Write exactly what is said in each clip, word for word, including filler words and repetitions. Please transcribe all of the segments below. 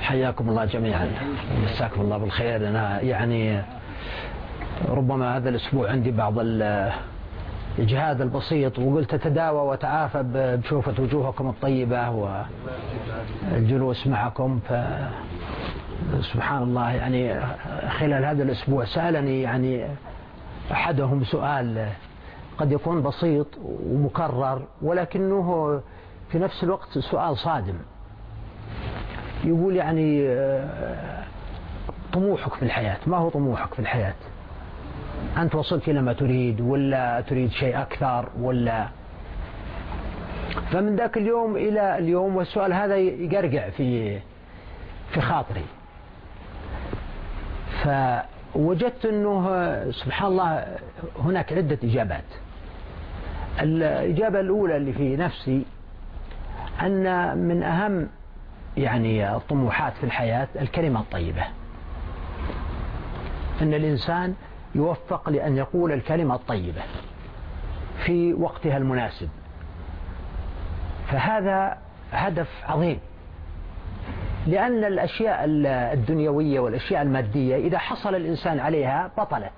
حياكم الله جميعا، مساكم الله بالخير. أنا يعني ربما هذا الأسبوع عندي بعض الإجهاد البسيط، وقلت تداوى وتعافى بشوفة وجوهكم الطيبة والجلوس معكم. فسبحان الله يعني خلال هذا الأسبوع سألني يعني أحدهم سؤال قد يكون بسيط ومكرر، ولكنه في نفس الوقت سؤال صادم. يقول يعني طموحك في الحياة، ما هو طموحك في الحياة؟ أنت وصلت إلى ما تريد ولا تريد شيء أكثر ولا؟ فمن ذاك اليوم إلى اليوم والسؤال هذا يقرقع في في خاطري. فوجدت أنه سبحان الله هناك عدة إجابات. الإجابة الأولى اللي في نفسي أن من أهم يعني الطموحات في الحياة الكلمة الطيبة، أن الإنسان يوفق لأن يقول الكلمة الطيبة في وقتها المناسب. فهذا هدف عظيم، لأن الأشياء الدنيوية والأشياء المادية إذا حصل الإنسان عليها بطلت.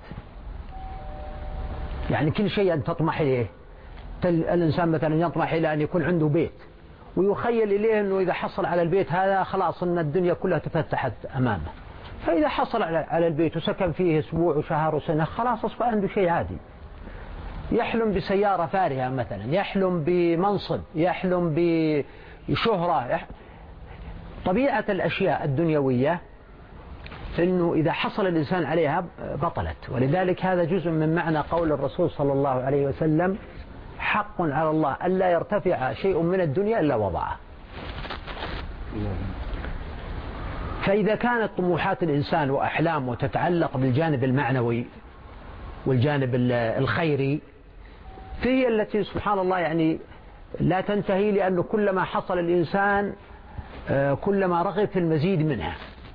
يعني كل شيء أن تطمح إليه، الإنسان مثلا يطمح إلى أن يكون عنده بيت، ويخيل إليه أنه إذا حصل على البيت هذا خلاص أن الدنيا كلها تفتحت أمامه. فإذا حصل على البيت وسكن فيه أسبوع وشهر وسنة خلاص أصبح عنده شيء عادي. يحلم بسيارة فارهة مثلا، يحلم بمنصب، يحلم بشهرة. يح... طبيعة الأشياء الدنيوية أنه إذا حصل الإنسان عليها بطلت. ولذلك هذا جزء من معنى قول الرسول صلى الله عليه وسلم: حق على الله ألا يرتفع شيء من الدنيا إلا وضعه. فإذا كانت طموحات الإنسان وأحلامه تتعلق بالجانب المعنوي والجانب الخيري، فهي التي سبحان الله يعني لا تنتهي، لأنه كلما حصل الإنسان كلما رغب في المزيد منها.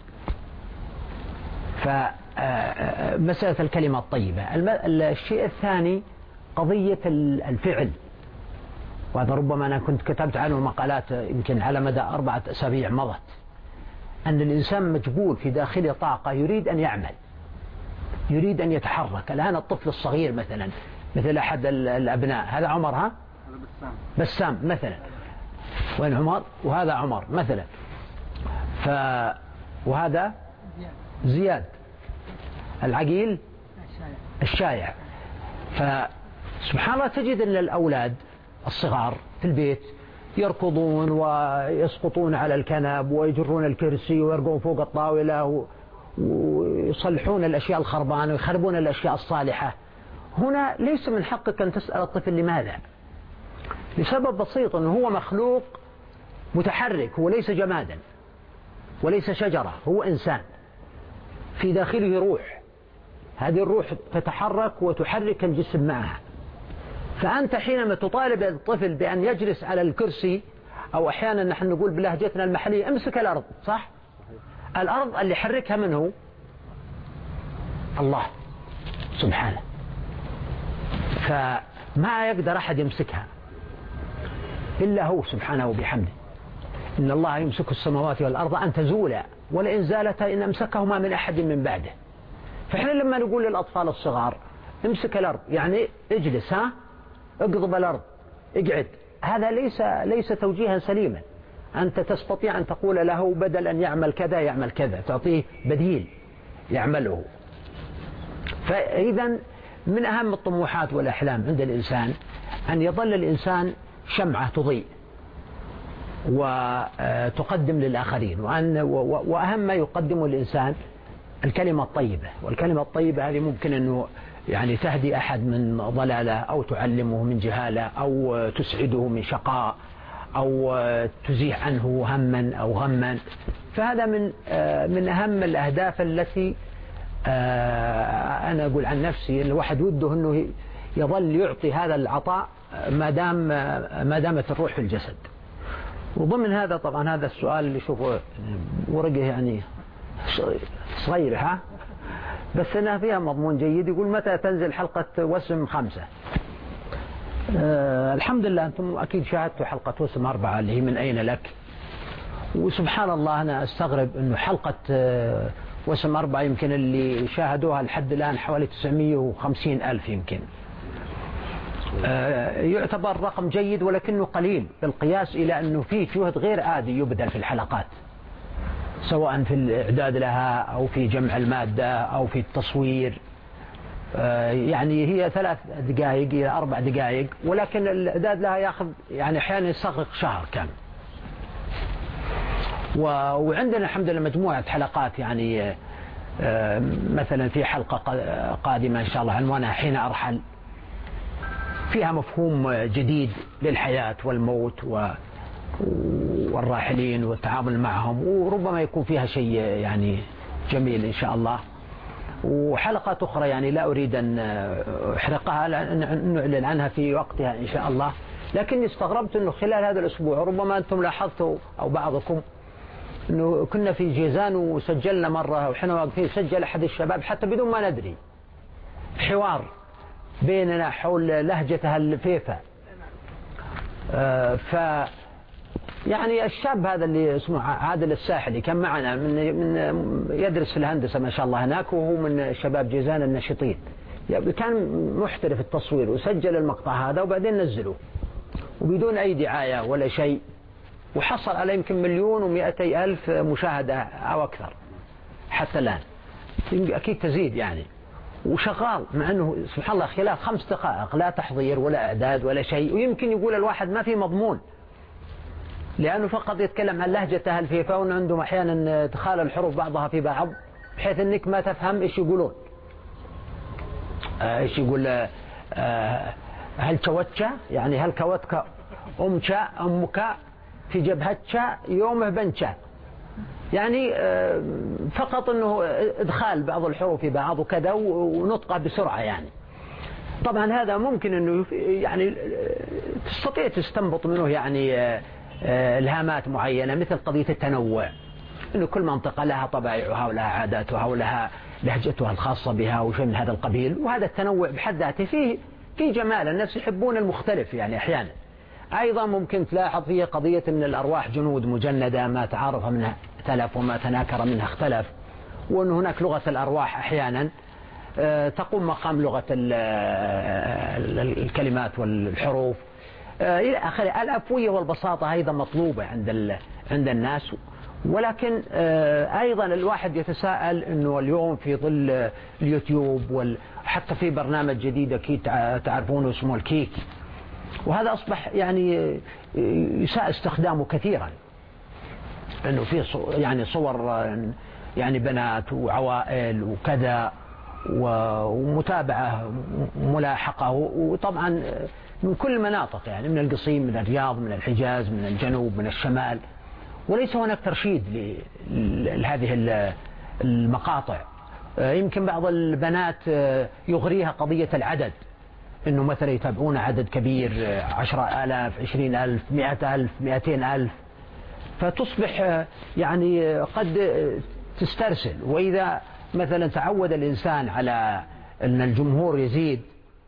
فمسألة الكلمة الطيبة. الشيء الثاني قضية الفعل، وهذا ربما أنا كنت كتبت عنه مقالات يمكن على مدى أربعة أسابيع مضت، أن الإنسان مجبول في داخله طاقة يريد أن يعمل، يريد أن يتحرك. الآن الطفل الصغير مثلا، مثل أحد الأبناء، هذا عمر، ها بسام. بسام مثلا، وين عمر؟ وهذا عمر مثلا. ف وهذا زياد العقيل الشايع. فسبحان الله تجد أن الأولاد الصغار في البيت يركضون ويسقطون على الكنب ويجرون الكرسي ويرقون فوق الطاولة ويصلحون الأشياء الخربانة ويخربون الأشياء الصالحة. هنا ليس من حقك أن تسأل الطفل لماذا، لسبب بسيط، أنه هو مخلوق متحرك، هو ليس جمادا وليس شجرة، هو إنسان في داخله روح. هذه الروح تتحرك وتحرك الجسم معها. فأنت حينما تطالب الطفل بأن يجلس على الكرسي، أو أحيانا نحن نقول بلهجتنا المحلية امسك الأرض، صح؟ الأرض اللي يحركها من هو؟ الله سبحانه. فما يقدر أحد يمسكها إلا هو سبحانه وبحمده. إن الله يمسك السماوات والأرض أن تزولا ولئن زالتا إن أمسكهما من أحد من بعده. فإحنا لما نقول للأطفال الصغار امسك الأرض، يعني اجلس، ها اقضب الأرض، اقعد، هذا ليس ليس توجيها سليما. أنت تستطيع أن تقول له بدل أن يعمل كذا يعمل كذا، تعطيه بديل يعمله. فإذا من أهم الطموحات والأحلام عند الإنسان أن يظل الإنسان شمعة تضيء وتقدم للآخرين، وأن وأهم ما يقدم الإنسان الكلمة الطيبة. والكلمة الطيبة هذه ممكن أنه يعني تهدي أحد من ضلالة، أو تعلمه من جهالة، أو تسعده من شقاء، أو تزيح عنه هما أو غما. فهذا من من أهم الأهداف التي أنا أقول عن نفسي الواحد وده أنه يظل يعطي هذا العطاء ما دام ما دامت الروح في الجسد. وضمن هذا طبعا هذا السؤال اللي شوفوا ورقه يعني صغير، ها بس أنها فيها مضمون جيد. يقول: متى تنزل حلقة وسم خمسة؟ أه الحمد لله أنتم أكيد شاهدتوا حلقة وسم أربعة اللي هي من أين لك، وسبحان الله أنا أستغرب أنه حلقة وسم أربعة يمكن اللي شاهدوها لحد الآن حوالي تسعمئة وخمسين ألف يمكن. يعتبر رقم جيد ولكنه قليل بالقياس إلى أنه في جهد غير عادي يبذل في الحلقات، سواء في الإعداد لها أو في جمع المادة أو في التصوير. يعني هي ثلاث دقائق إلى أربع دقائق، ولكن الإعداد لها يأخذ يعني أحيانا يستغرق شهر كامل. وعندنا الحمد لله مجموعة حلقات، يعني مثلا في حلقة قادمة إن شاء الله عنوانها حين أرحل، فيها مفهوم جديد للحياة والموت والراحلين والتعامل معهم، وربما يكون فيها شيء يعني جميل إن شاء الله. وحلقات أخرى يعني لا أريد أن أحرقها لأن نعلن عنها في وقتها إن شاء الله. لكني استغربت أنه خلال هذا الأسبوع ربما أنتم لاحظتوا أو بعضكم أنه كنا في جيزان وسجلنا مرة، وحين واقفين سجل أحد الشباب حتى بدون ما ندري حوار بيننا حول لهجتها الفيفا. ف يعني الشاب هذا اللي اسمه عادل الساحلي كان معنا من من يدرس في الهندسة ما شاء الله هناك، وهو من شباب جيزان النشطين. كان محترف التصوير وسجل المقطع هذا وبعدين نزله وبدون أي دعاية ولا شيء، وحصل على يمكن مليون ومئتي ألف مشاهدة أو أكثر حتى الآن، أكيد تزيد يعني. وشغال مع أنه سبحان الله خلال خمس دقائق لا تحضير ولا إعداد ولا شيء، ويمكن يقول الواحد ما في مضمون لأنه فقط يتكلم عن لهجته الفيفا، وأنه عندهم أحيانا تخال الحروف بعضها في بعض بحيث أنك ما تفهم إيش يقولون. آه إيش يقول آه هل كوتشا يعني هل كوتك أمشا أمك في جبهتشا يومه بنشا، يعني آه فقط أنه إدخال بعض الحروف في بعض وكذا ونطقه بسرعة يعني. طبعا هذا ممكن أنه يعني تستطيع تستنبط منه يعني آه الهامات معينة، مثل قضية التنوع، أنه كل منطقة لها طبائعها ولها عاداتها ولها لهجتها الخاصة بها وشيء من هذا القبيل. وهذا التنوع بحد ذاته فيه في جمال، الناس يحبون المختلف يعني أحيانا. أيضا ممكن تلاحظ فيه قضية أن الأرواح جنود مجندة، ما تعارف منها ائتلف وما تناكر منها اختلف، وأن هناك لغة الأرواح أحيانا تقوم مقام لغة الكلمات والحروف إلى آخره. العفوية والبساطة أيضا مطلوبة عند عند الناس. ولكن أيضا الواحد يتساءل أنه اليوم في ظل اليوتيوب وحتى في برنامج جديد أكيد تعرفونه اسمه الكيك، وهذا أصبح يعني يساء استخدامه كثيرا، أنه فيه يعني صور يعني بنات وعوائل وكذا ومتابعة ملاحقة، وطبعا من كل المناطق يعني من القصيم من الرياض من الحجاز من الجنوب من الشمال، وليس هناك ترشيد لهذه المقاطع. يمكن بعض البنات يغريها قضية العدد، انه مثلا يتابعون عدد كبير عشرة آلاف عشرين ألف مئة ألف مئتين ألف، فتصبح يعني قد تسترسل. وإذا مثلا تعود الإنسان على أن الجمهور يزيد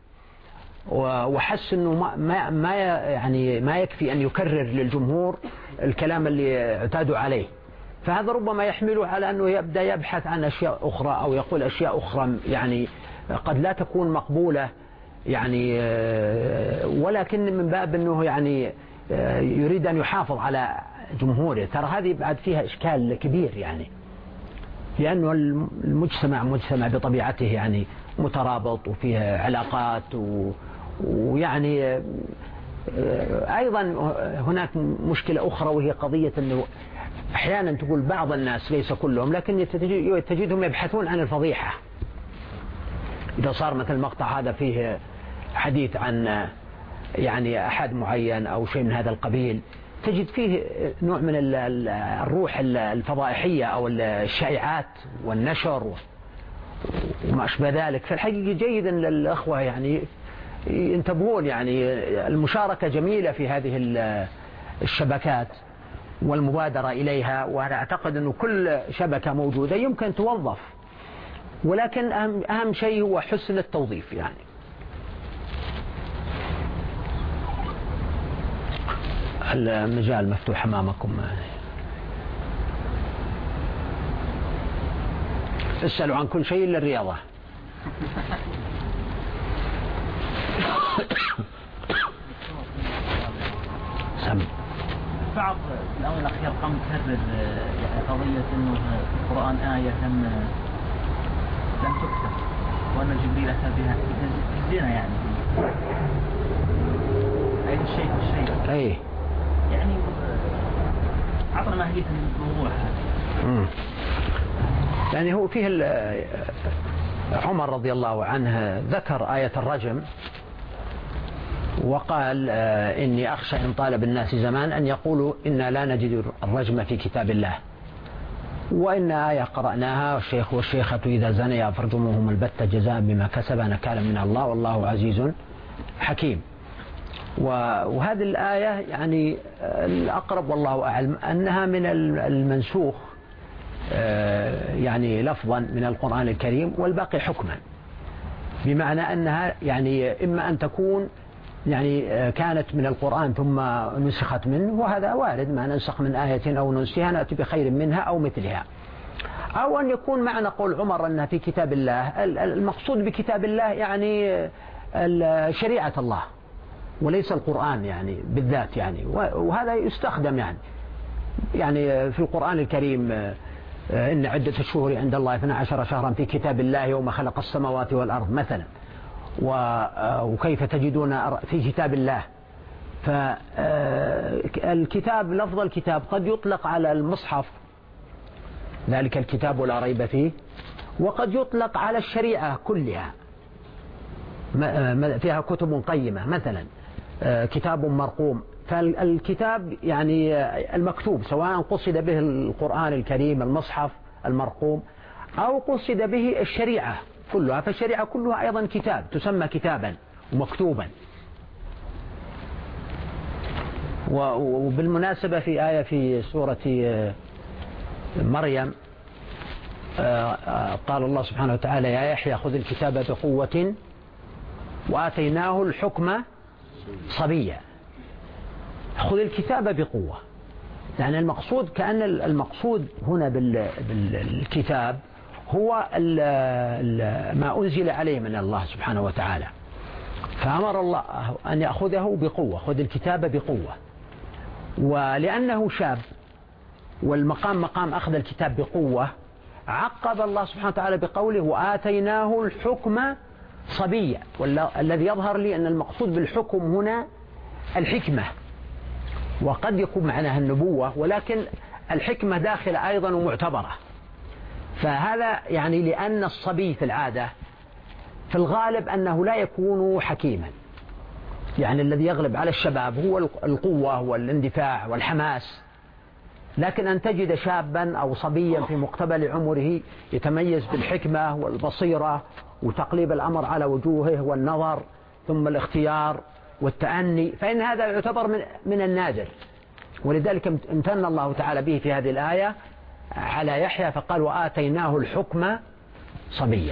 وحس أنه ما ما يعني ما يكفي أن يكرر للجمهور الكلام اللي اعتادوا عليه، فهذا ربما يحمله على أنه يبدأ يبحث عن أشياء أخرى أو يقول أشياء أخرى يعني قد لا تكون مقبولة يعني، ولكن من باب أنه يعني يريد أن يحافظ على جمهوره. ترى هذه بعد فيها إشكال كبير يعني، لأنه المجتمع مجتمع بطبيعته يعني مترابط وفيه علاقات و... ويعني أيضا هناك مشكلة أخرى، وهي قضية أنه أحيانا تقول بعض الناس ليس كلهم، لكن تجدهم يبحثون عن الفضيحة. إذا صار مثل المقطع هذا فيه حديث عن يعني أحد معين أو شيء من هذا القبيل، تجد فيه نوع من الروح الفضائحية أو الشائعات والنشر وما أشبه ذلك. فالحقيقة جيد أن الأخوة يعني ينتبهون، يعني المشاركة جميلة في هذه الشبكات والمبادرة إليها، وأنا أعتقد أنه كل شبكة موجودة يمكن توظف، ولكن أهم, أهم شيء هو حسن التوظيف يعني. المجال مفتوح أمامكم. اسألوا عن كل شيء إلا الرياضة. سم. بعض الأول الأخير قام تكرر يعني قضية إنه القرآن آية لم لم تكتب وأن جبريل أتى بها تزينا يعني أي الشيء الشيء أي يعني عطنا ماهية الموضوع هذا. يعني هو فيه عمر رضي الله عنه ذكر آية الرجم وقال إني أخشى إن طال بالناس زمان أن يقولوا إنا لا نجد الرجم في كتاب الله، وإن آية قرأناها والشيخ والشيخة إذا زنيا فارجموهم البتة جزاء بما كسبا نكالا من الله والله عزيز حكيم. وهذه الآية يعني الأقرب والله أعلم أنها من المنسوخ يعني لفظا من القرآن الكريم والباقي حكما، بمعنى أنها يعني إما أن تكون يعني كانت من القرآن ثم نسخت منه، وهذا وارد، ما ننسخ من آية أو ننسيها نأتي بخير منها أو مثلها، أو أن يكون معنى قول عمر أنها في كتاب الله، المقصود بكتاب الله يعني شريعة الله وليس القرآن يعني بالذات يعني، وهذا يستخدم يعني يعني في القرآن الكريم إن عدة الشهور عند الله اثنا عشر شهرا في كتاب الله يوم خلق السماوات والأرض مثلا، وكيف تجدون في كتاب الله. فالكتاب لفظ الكتاب قد يطلق على المصحف ذلك الكتاب لا ريب فيه، وقد يطلق على الشريعة كلها فيها كتب قيمة مثلا كتاب مرقوم. فالكتاب يعني المكتوب سواء قصد به القرآن الكريم المصحف المرقوم أو قصد به الشريعة كلها، فالشريعة كلها أيضا كتاب تسمى كتابا ومكتوبا. وبالمناسبة في آية في سورة مريم قال الله سبحانه وتعالى يا يحيى خذ الكتاب بقوة وآتيناه الحكم صبيا. خذ الكتاب بقوة يعني المقصود كأن المقصود هنا بالكتاب هو ال ال ما أنزل عليه من الله سبحانه وتعالى، فأمر الله أن يأخذه بقوة، خذ الكتاب بقوة. ولأنه شاب والمقام مقام أخذ الكتاب بقوة عقب الله سبحانه وتعالى بقوله وآتيناه الحكم صبيا، والذي يظهر لي أن المقصود بالحكم هنا الحكمة، وقد يكون معناها النبوة، ولكن الحكمة داخلة أيضا ومعتبرة. فهذا يعني لأن الصبي في العادة في الغالب أنه لا يكون حكيما، يعني الذي يغلب على الشباب هو القوة والاندفاع والحماس، لكن أن تجد شابا أو صبيا في مقتبل عمره يتميز بالحكمة والبصيرة وتقليب الأمر على وجوهه والنظر ثم الاختيار والتأني، فإن هذا يعتبر من من النادر. ولذلك امتن الله تعالى به في هذه الآية على يحيى فقال وآتيناه الحكم صبيا.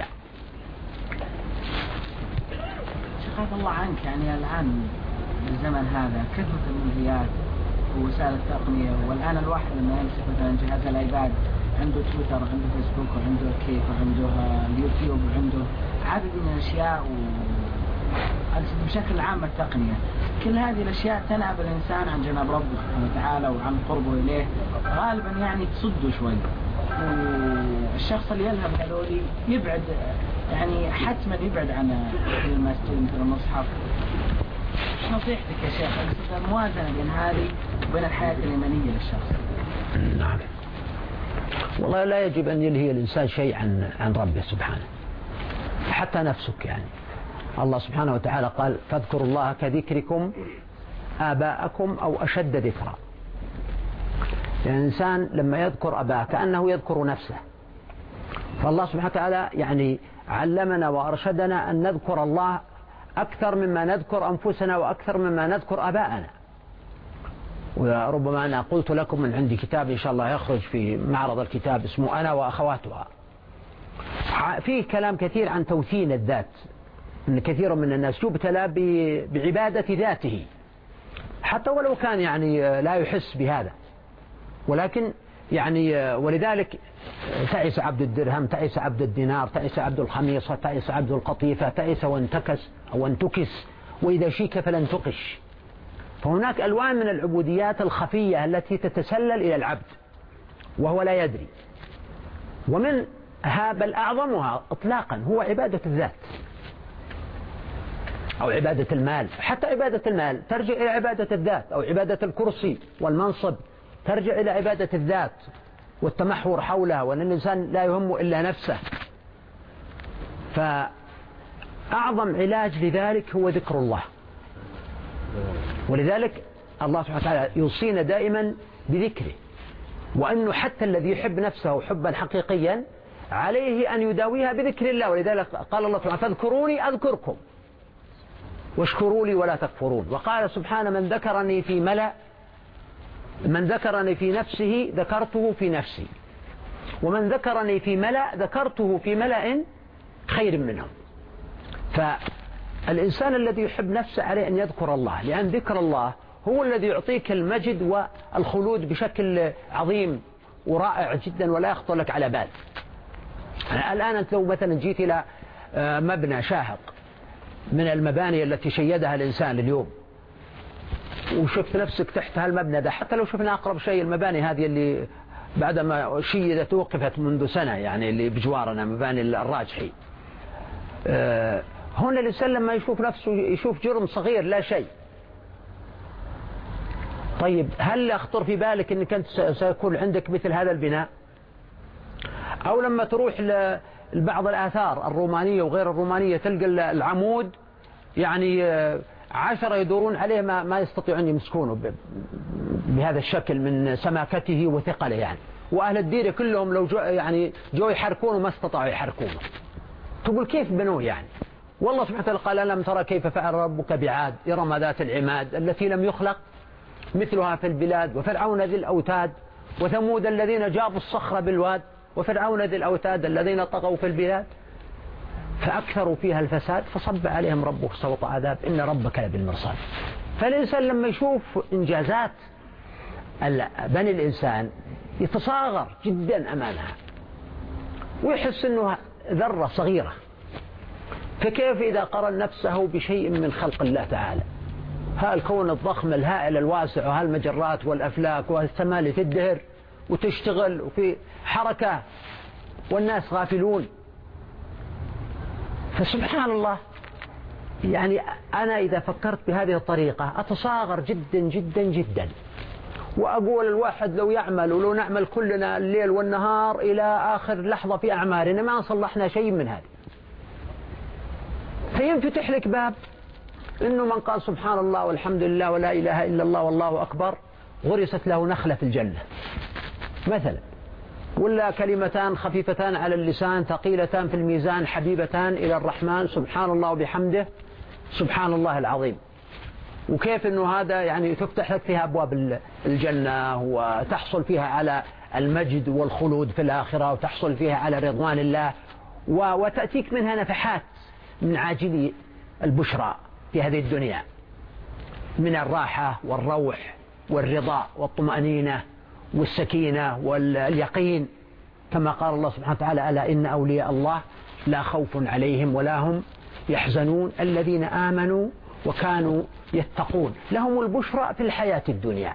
شيخ الله عنك يعني الآن بالزمن هذا كثرة المنهيات ووسائل التقنية، والآن الواحد لما يمسك مثلا جهاز الآيباد عنده تويتر وعنده فيسبوك وعنده كيك وعنده اليوتيوب وعنده عدد من الأشياء بشكل عام التقنية، كل هذه الأشياء تنأب الإنسان عن جناب ربه سبحانه وتعالى وعن قربه إليه، غالبا يعني تصده شوي. والشخص اللي يذهب هذولي يبعد يعني حتما يبعد عن المسجد مثل المصحف. ايش نصيحتك يا شيخ الموازنة بين هذه وبين الحياة الإيمانية للشخص؟ نعم والله لا يجب أن يلهي الإنسان شيء عن عن ربه سبحانه، حتى نفسك. يعني الله سبحانه وتعالى قال فاذكروا الله كذكركم آباءكم أو أشد ذكرا. يعني الإنسان لما يذكر أباه كأنه يذكر نفسه، فالله سبحانه وتعالى يعني علمنا وأرشدنا أن نذكر الله أكثر مما نذكر أنفسنا وأكثر مما نذكر أباءنا. وربما أنا قلت لكم من عندي كتاب إن شاء الله يخرج في معرض الكتاب اسمه أنا وأخواتها، فيه كلام كثير عن توثين الذات، أن كثير من الناس يبتلى بعبادة ذاته حتى ولو كان يعني لا يحس بهذا، ولكن يعني ولذلك تعس عبد الدرهم، تعس عبد الدينار، تعس عبد الخميصة، تعس عبد القطيفة، تعس وانتكس أو انتكس، وإذا شيك فلن تقش. فهناك ألوان من العبوديات الخفية التي تتسلل إلى العبد وهو لا يدري، ومن بل أعظمها إطلاقا هو عبادة الذات أو عبادة المال. حتى عبادة المال ترجع إلى عبادة الذات، أو عبادة الكرسي والمنصب ترجع إلى عبادة الذات والتمحور حولها، وأن الإنسان لا يهمه إلا نفسه. فأعظم علاج لذلك هو ذكر الله. ولذلك الله سبحانه وتعالى يوصينا دائما بذكره، وأنه حتى الذي يحب نفسه حبا حقيقيا عليه أن يداويها بذكر الله. ولذلك قال الله سبحانه فاذكروني أذكركم واشكروا لي ولا تكفرون. وقال سبحانه من ذكرني في ملأ من ذكرني في نفسه ذكرته في نفسي، ومن ذكرني في ملأ ذكرته في ملأ خير منهم. فالإنسان الذي يحب نفسه عليه أن يذكر الله، لأن ذكر الله هو الذي يعطيك المجد والخلود بشكل عظيم ورائع جدا ولا يخطر لك على بال. الآن أنت لو مثلا جيت إلى مبنى شاهق من المباني التي شيدها الإنسان اليوم وشفت نفسك تحت هالمبنى ده، حتى لو شفنا أقرب شيء المباني هذه اللي بعدما شيدت وقفت منذ سنة، يعني اللي بجوارنا مباني الراجحي، أه هنا الإنسان لما يشوف نفسه يشوف جرم صغير لا شيء. طيب هل يخطر في بالك أنك أنت سيكون عندك مثل هذا البناء؟ أو لما تروح لبعض الآثار الرومانية وغير الرومانية تلقى العمود يعني عشرة يدورون عليه ما ما يستطيعون يمسكونه بهذا الشكل من سماكته وثقله يعني، وأهل الديرة كلهم لو جو يعني جو يحركونه ما استطاعوا يحركونه. تقول كيف بنوه يعني؟ والله سبحانه وتعالى قال ألم ترى كيف فعل ربك بعاد إرم ذات العماد التي لم يخلق مثلها في البلاد، وفرعون ذي الأوتاد، وثمود الذين جابوا الصخر بالواد، وفرعون ذي الأوتاد الذين طغوا في البلاد فأكثروا فيها الفساد فصب عليهم ربك سوط عذاب إن ربك لبالمرصاد. فالإنسان لما يشوف إنجازات بني الإنسان يتصاغر جدا أمامها ويحس أنه ذرة صغيرة، فكيف إذا قرن نفسه بشيء من خلق الله تعالى؟ ها الكون الضخم الهائل الواسع، وها المجرات والأفلاك والسماء اللي تدهر وتشتغل وفي حركة والناس غافلون. فسبحان الله، يعني أنا إذا فكرت بهذه الطريقة أتصاغر جدا جدا جدا، وأقول الواحد لو يعمل ولو نعمل كلنا الليل والنهار إلى آخر لحظة في أعمارنا ما صلحنا شيء من هذا. فينفتح لك باب إنه من قال سبحان الله والحمد لله ولا إله إلا الله والله أكبر غرست له نخلة في الجنة مثلا، ولا كلمتان خفيفتان على اللسان ثقيلتان في الميزان حبيبتان إلى الرحمن سبحان الله وبحمده سبحان الله العظيم. وكيف أنه هذا يعني تفتح لك فيها أبواب الجنة وتحصل فيها على المجد والخلود في الآخرة، وتحصل فيها على رضوان الله، وتأتيك منها نفحات من عاجل البشرى في هذه الدنيا من الراحة والروح والرضا والطمأنينة والسكينة واليقين، كما قال الله سبحانه وتعالى ألا إن أولياء الله لا خوف عليهم ولا هم يحزنون الذين آمنوا وكانوا يتقون لهم البشرى في الحياة الدنيا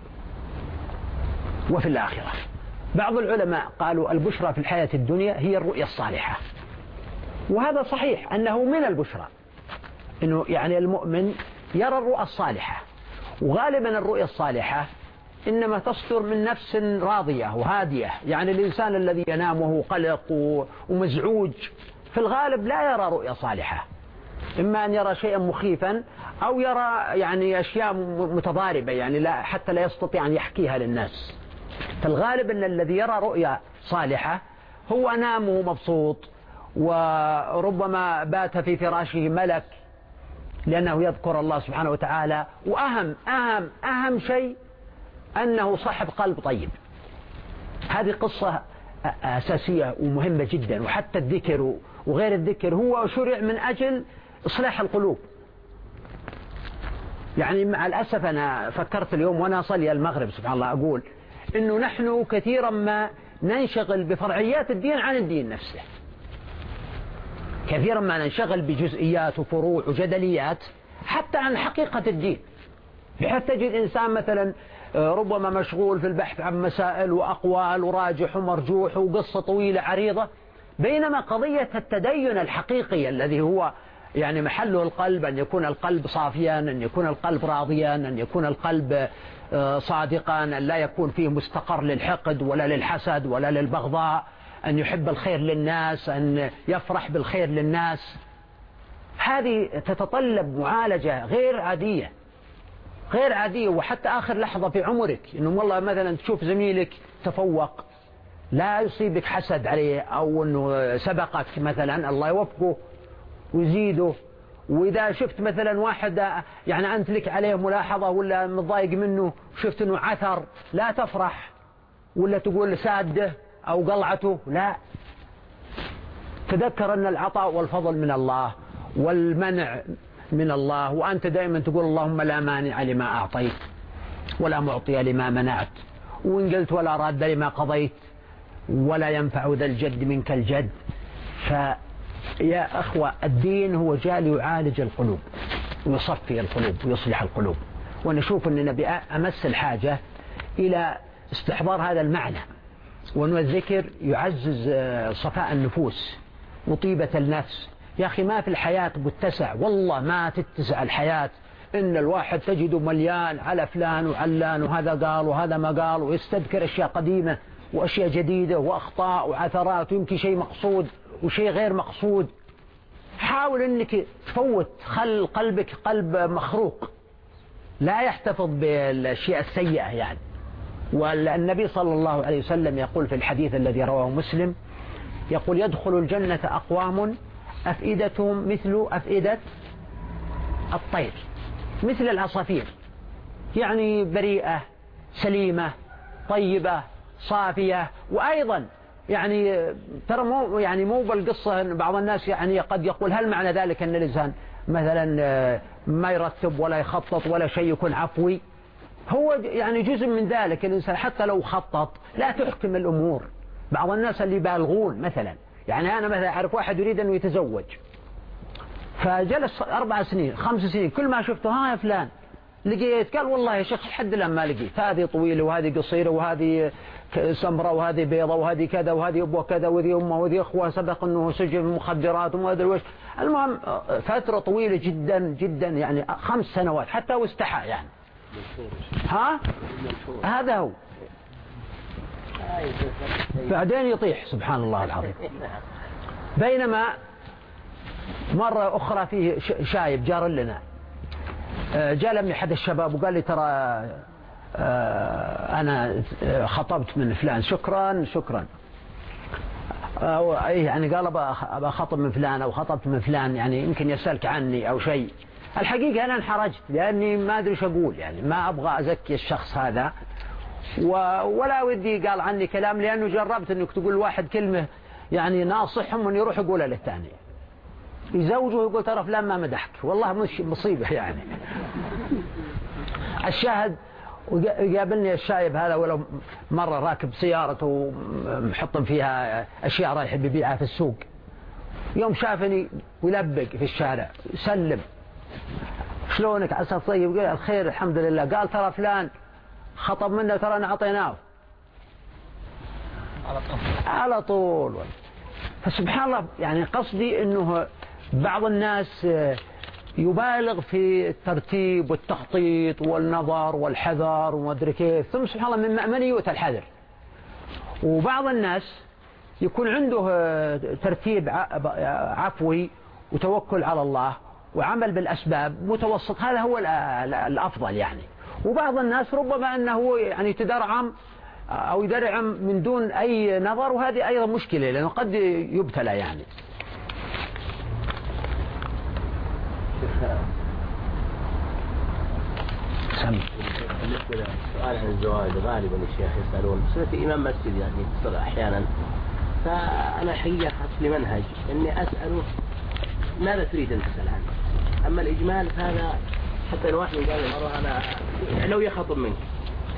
وفي الآخرة. بعض العلماء قالوا البشرى في الحياة الدنيا هي الرؤيا الصالحة، وهذا صحيح أنه من البشرى، إنه يعني المؤمن يرى الرؤى الصالحة، وغالبا الرؤيا الصالحة إنما تصدر من نفس راضية وهادية. يعني الإنسان الذي ينام وهو قلق ومزعوج في الغالب لا يرى رؤيا صالحة، إما أن يرى شيئا مخيفا أو يرى يعني أشياء متضاربة يعني لا حتى لا يستطيع أن يحكيها للناس. فالغالب أن الذي يرى رؤيا صالحة هو نامه مبسوط، وربما بات في فراشه ملك لأنه يذكر الله سبحانه وتعالى، وأهم أهم أهم شيء أنه صاحب قلب طيب. هذه قصة أساسية ومهمة جدا. وحتى الذكر وغير الذكر هو شرع من أجل إصلاح القلوب. يعني مع الأسف أنا فكرت اليوم وأنا أصلي المغرب سبحان الله أقول أنه نحن كثيرا ما ننشغل بفرعيات الدين عن الدين نفسه، كثيرا ما ننشغل بجزئيات وفروع وجدليات حتى عن حقيقة الدين، بحيث تجد إنسان مثلا ربما مشغول في البحث عن مسائل وأقوال وراجح ومرجوح وقصة طويلة عريضة، بينما قضية التدين الحقيقي الذي هو يعني محله القلب، أن يكون القلب صافيا، أن يكون القلب راضيا، أن يكون القلب صادقا، أن لا يكون فيه مستقر للحقد ولا للحسد ولا للبغضاء، أن يحب الخير للناس، أن يفرح بالخير للناس. هذه تتطلب معالجة غير عادية غير عادية وحتى آخر لحظة في عمرك، إنه والله مثلا تشوف زميلك تفوق لا يصيبك حسد عليه، أو أنه سبقك مثلا الله يوفقه ويزيده. وإذا شفت مثلا واحد يعني أنت لك عليه ملاحظة ولا متضايق منه شفت أنه عثر، لا تفرح ولا تقول ساده أو قلعته، لا، تذكر أن العطاء والفضل من الله والمنع من الله، وأنت دائما تقول اللهم لا مانع لما أعطيت ولا معطي لما منعت، وإن قلت ولا راد لما قضيت ولا ينفع ذا الجد منك الجد. فيا أخوة الدين هو جاء ليعالج القلوب ويصفي القلوب ويصلح القلوب، ونشوف أننا بأمس الحاجة إلى استحضار هذا المعنى، وأن الذكر يعزز صفاء النفوس وطيبة النفس. يا أخي ما في الحياة متسع، والله ما تتسع الحياة إن الواحد تجده مليان على فلان وعلان وهذا قال وهذا ما قال، ويستذكر أشياء قديمة وأشياء جديدة وأخطاء وعثرات ويمكن شيء مقصود وشيء غير مقصود. حاول أنك تفوت، خل قلبك قلب مخروق لا يحتفظ بالأشياء السيئة يعني. والنبي صلى الله عليه وسلم يقول في الحديث الذي رواه مسلم، يقول يدخل الجنة أقوام أفئدتهم مثل أفئدة الطير، مثل العصافير، يعني بريئة سليمة طيبة صافية. وأيضا يعني ترى مو يعني مو بالقصة، بعض الناس يعني قد يقول هل معنى ذلك أن الإنسان مثلا ما يرتب ولا يخطط ولا شيء يكون عفوي؟ هو يعني جزء من ذلك، الإنسان حتى لو خطط لا تحكم الأمور. بعض الناس اللي بالغون مثلا، يعني أنا مثلا أعرف واحد يريد أنه يتزوج، فجلس أربع سنين خمس سنين كل ما شفته ها يا فلان لقيت، قال والله يا شيخ لحد الآن ما لقيت، هذه طويلة وهذه قصيرة وهذه سمرة وهذه بيضة وهذه كذا وهذه أبوة كذا وهذه أمه وهذه أخوة سبق أنه سجن مخدرات وما أدري وش. المهم فترة طويلة جدا جدا، يعني خمس سنوات حتى واستحى يعني. ها هذا هو، بعدين يطيح سبحان الله العظيم. بينما مرة أخرى فيه شايب جار لنا جاء لي أحد الشباب وقال لي ترى أنا خطبت من فلان. شكرا شكرا يعني قال أبا خطب من فلان أو خطبت من فلان، يعني يمكن يسألك عني أو شيء. الحقيقة أنا انحرجت لأني ما أدري شو أقول، يعني ما أبغى أزكي الشخص هذا ولا ودي قال عني كلام، لأنه جربت أنك تقول واحد كلمة يعني ناصحهم من يروح يقولها للثاني، يزوجه يقول ترى فلان ما مدحك، والله مش مصيبة يعني. الشاهد وقابلني الشايب هذا ولو مرة راكب سيارته ومحط فيها أشياء رايح ببيعها في السوق، يوم شافني ويلبق في الشارع سلم شلونك عسى طيب، قال الخير الحمد لله، قال ترى فلان خطب منه ترى أنا عطيناه على طول على طول. فسبحان الله يعني قصدي أنه بعض الناس يبالغ في الترتيب والتخطيط والنظر والحذر وما أدري كيف، ثم سبحان الله من مأمن يؤتى الحذر. وبعض الناس يكون عنده ترتيب عفوي وتوكل على الله وعمل بالأسباب متوسط، هذا هو الأفضل يعني. وبعض الناس ربما أنه يعني يتدرعم أو يدرعم من دون أي نظر، وهذه أيضا مشكلة لأنه قد يبتلى يعني. بالنسبة للسؤال عن الزواج غالبا الشيخ يسألون بصفة إمام مسجد يعني تصير أحيانا، فأنا الحقيقة خدت لي منهج إني أسأله ماذا تريد أن تسأل عنه، أما الإجمال فهذا حتى الواحد قال المرة أنا لو يخطب منك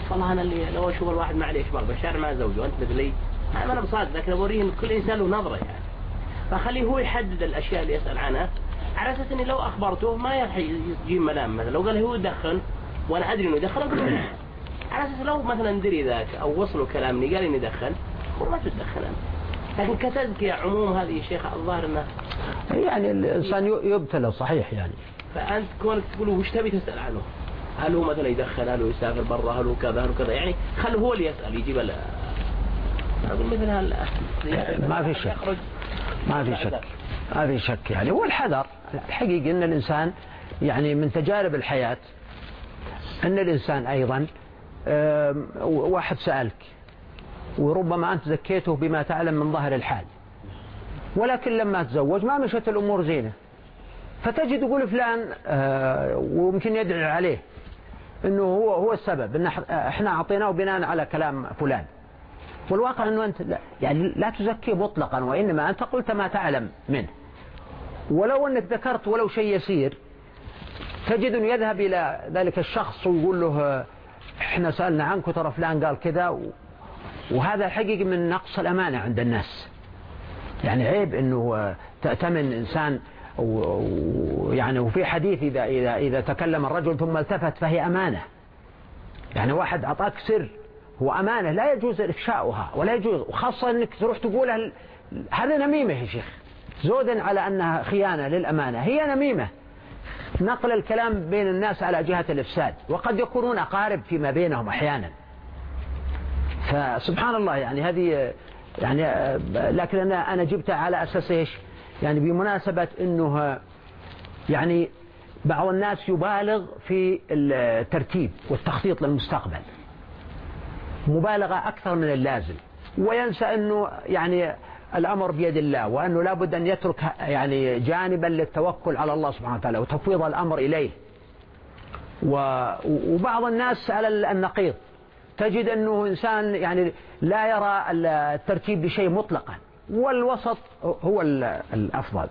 والله أنا اللي لو أشوف الواحد ما عليه إشبار بالشارع ما زوجه وأنت مثلي أنا أنا بصادق لكن أوريه إن كل إنسان له نظرة يعني فخليه هو يحدد الأشياء اللي يسأل عنها على أساس إني لو أخبرته ما يجيب ملام مثلا لو قال هو يدخن وأنا أدري إنه يدخن أقول له على أساس لو مثلا دري ذاك أو وصلوا كلامني قال إني يدخن وما تدخن أنت لكن كتذكية عموم هذه الشيخ الظاهر إنه يعني الإنسان يبتلى صحيح يعني فأنت كونك تقول وش تبي تسأل عنه هل هو مثلا يدخن هل هو يسافر برا هل هو كذا هل هو كذا يعني خله هو اللي يسأل يجيب له أقول مثل هال ما في شك ما في شك ما في شك يعني هو الحذر الحقيقة إن الإنسان يعني من تجارب الحياة أن الإنسان أيضا واحد سألك وربما أنت زكيته بما تعلم من ظاهر الحال ولكن لما تزوج ما مشت الأمور زينة فتجد يقول فلان وممكن يدعي عليه أنه هو هو السبب أن احنا أعطيناه بناء على كلام فلان والواقع أنه أنت لا يعني لا تزكي مطلقا وإنما أنت قلت ما تعلم منه ولو أنك ذكرت ولو شيء يسير تجد أن يذهب إلى ذلك الشخص ويقول له احنا سألنا عنك ترى فلان قال كذا وهذا حقيقي من نقص الأمانة عند الناس يعني عيب أنه تأتمن إنسان ويعني وفي حديث إذا, إذا, إذا تكلم الرجل ثم التفت فهي أمانة يعني واحد أعطاك سر هو أمانة لا يجوز إفشاؤها ولا يجوز وخاصة أنك تروح تقولها هذا نميمة يا شيخ زودا على أنها خيانة للأمانة هي نميمة نقل الكلام بين الناس على جهة الإفساد وقد يكونون أقارب فيما بينهم أحيانا فسبحان الله يعني هذه يعني لكن أنا أنا جبتها على أساس إيش يعني بمناسبة أنه يعني بعض الناس يبالغ في الترتيب والتخطيط للمستقبل مبالغة أكثر من اللازم وينسى أنه يعني الأمر بيد الله وأنه لابد أن يترك يعني جانبا للتوكل على الله سبحانه وتعالى وتفويض الأمر إليه وبعض الناس على النقيض تجد أنه إنسان يعني لا يرى الترتيب بشيء مطلقا والوسط هو الأفضل.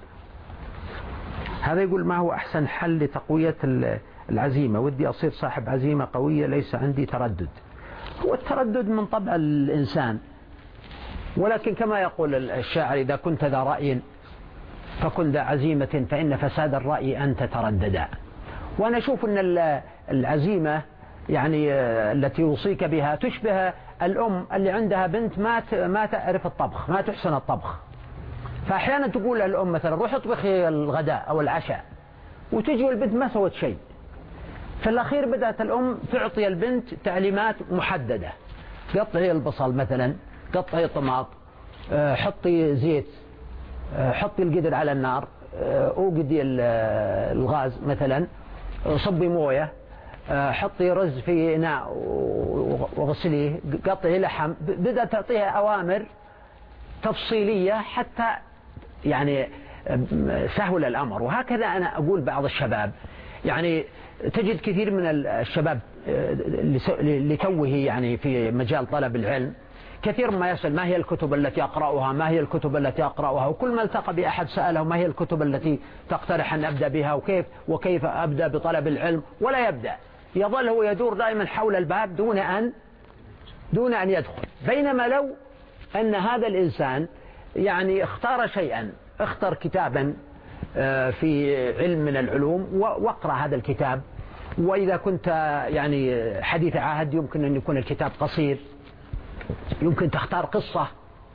هذا يقول ما هو أحسن حل لتقوية العزيمة ودي أصير صاحب عزيمة قوية ليس عندي تردد. هو التردد من طبع الإنسان ولكن كما يقول الشاعر إذا كنت ذا رأي فكن ذا عزيمة فإن فساد الرأي أن تترددا. وأنا أشوف أن العزيمة يعني التي يوصيك بها تشبه الأم اللي عندها بنت ما ما تعرف الطبخ ما تحسن الطبخ فأحيانا تقول الأم مثلا روح اطبخي الغداء أو العشاء وتجي البنت ما سوت شيء. في الأخير بدأت الأم تعطي البنت تعليمات محددة قطعي البصل مثلا قطعي الطماط حطي زيت حطي القدر على النار اوقدي الغاز مثلا صبي مويه حطي رز في إناء وغسليه قطعي لحم. بدأت تعطيها أوامر تفصيلية حتى يعني سهل الأمر. وهكذا أنا أقول بعض الشباب يعني تجد كثير من الشباب لتوه يعني في مجال طلب العلم كثير ما يسأل ما هي الكتب التي أقرأها ما هي الكتب التي أقرأها وكل ما التقى بأحد سأله ما هي الكتب التي تقترح أن أبدأ بها وكيف وكيف أبدأ بطلب العلم ولا يبدأ يظل هو يدور دائما حول الباب دون أن دون أن يدخل. بينما لو أن هذا الإنسان يعني اختار شيئا اختار كتابا في علم من العلوم واقرأ هذا الكتاب وإذا كنت يعني حديث عهد يمكن أن يكون الكتاب قصير يمكن تختار قصة.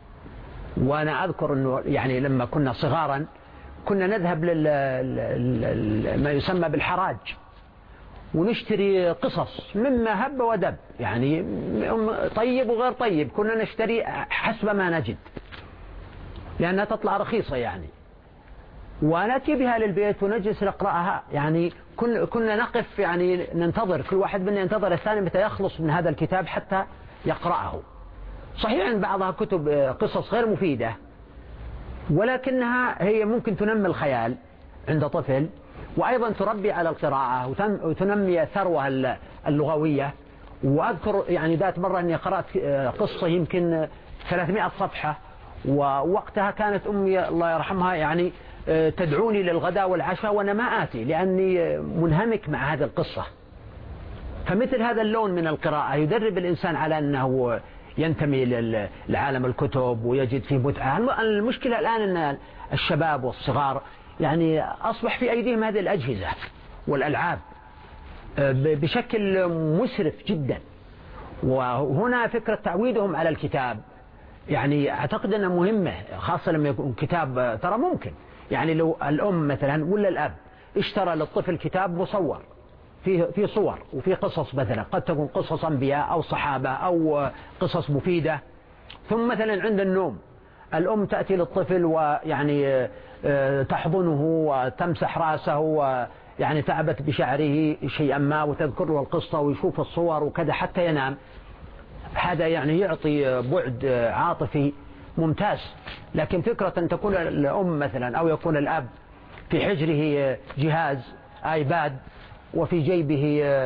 وأنا أذكر أنه يعني لما كنا صغارا كنا نذهب لما يسمى بالحراج ونشتري قصص مما هب ودب يعني طيب وغير طيب كنا نشتري حسب ما نجد لأنها تطلع رخيصة يعني ونأتي بها للبيت ونجلس نقرأها يعني كنا نقف يعني ننتظر كل واحد منا ينتظر الثاني متى يخلص من هذا الكتاب حتى يقرأه. صحيح أن بعضها كتب قصص غير مفيدة ولكنها هي ممكن تنمي الخيال عند طفل وأيضا تربي على القراءة وتنمي الثروة اللغوية. وأذكر يعني ذات مرة أني قرأت قصة يمكن ثلاثمائة صفحة ووقتها كانت أمي الله يرحمها يعني تدعوني للغداء والعشاء وأنا ما آتي لأني منهمك مع هذه القصة. فمثل هذا اللون من القراءة يدرب الإنسان على أنه ينتمي لعالم الكتب ويجد فيه متعة. المشكلة الآن أن الشباب والصغار يعني أصبح في أيديهم هذه الأجهزة والألعاب بشكل مسرف جدا، وهنا فكرة تعويدهم على الكتاب يعني أعتقد أنها مهمة، خاصة لما يكون كتاب. ترى ممكن يعني لو الأم مثلا ولا الأب اشترى للطفل كتاب مصور في في صور وفي قصص، مثلا قد تكون قصص أنبياء أو صحابة أو قصص مفيدة، ثم مثلا عند النوم الأم تأتي للطفل ويعني تحضنه وتمسح رأسه ويعني تعبت بشعره شيئا ما وتذكر له القصة ويشوف الصور وكذا حتى ينام. هذا يعني يعطي بعد عاطفي ممتاز. لكن فكرة أن تكون الأم مثلا أو يكون الأب في حجره جهاز آيباد وفي جيبه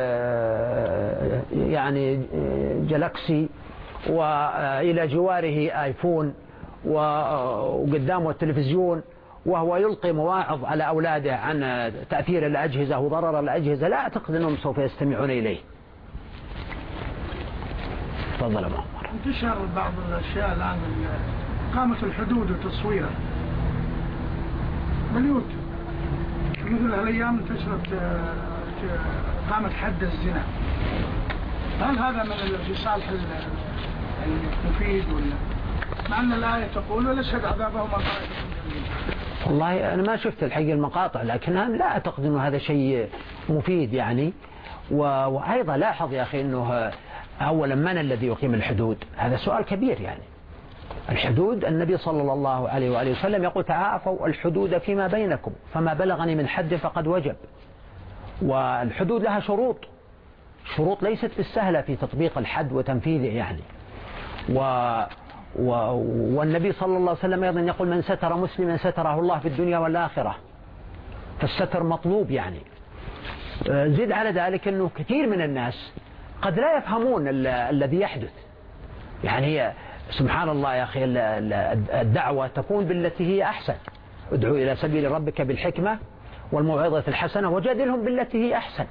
يعني جلاكسي وإلى جواره آيفون وقدامه التلفزيون وهو يلقي مواعظ على أولاده عن تأثير الأجهزة وضرر الأجهزة، لا أعتقد أنهم سوف يستمعون إليه. تفضل أبو عمر. انتشر بعض الأشياء الآن قامت الحدود وتصويرها باليوت، مثل هالأيام انتشرت قامت حد الزنا. هل هذا من في صالح المفيد ولا مع أن الآية تقول ولا شد عذابهم طائفة؟ والله أنا ما شفت الحقيقة المقاطع، لكنها لا أعتقد أنه هذا شيء مفيد يعني. وأيضا لاحظ يا أخي أنه أولا من الذي يقيم الحدود؟ هذا سؤال كبير يعني. الحدود النبي صلى الله عليه وآله وسلم يقول تعافوا الحدود فيما بينكم فما بلغني من حد فقد وجب. والحدود لها شروط، شروط ليست بالسهلة في تطبيق الحد وتنفيذه يعني. و و والنبي صلى الله عليه وسلم أيضا يقول من ستر مسلما ستره الله في الدنيا والآخرة، فالستر مطلوب يعني. زد على ذلك أنه كثير من الناس قد لا يفهمون الذي يحدث يعني. سبحان الله يا أخي الدعوة تكون بالتي هي أحسن، ادعو إلى سبيل ربك بالحكمة والموعظة الحسنة وجادلهم بالتي هي أحسن.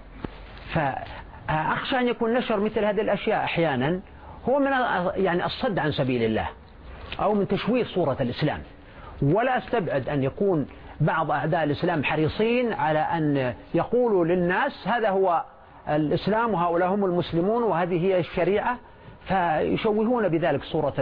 فأخشى أن يكون نشر مثل هذه الأشياء أحيانا هو من يعني الصد عن سبيل الله أو من تشويه صورة الإسلام. ولا أستبعد أن يكون بعض أعداء الإسلام حريصين على أن يقولوا للناس هذا هو الإسلام وهؤلاء هم المسلمون وهذه هي الشريعة، فيشوهون بذلك صورة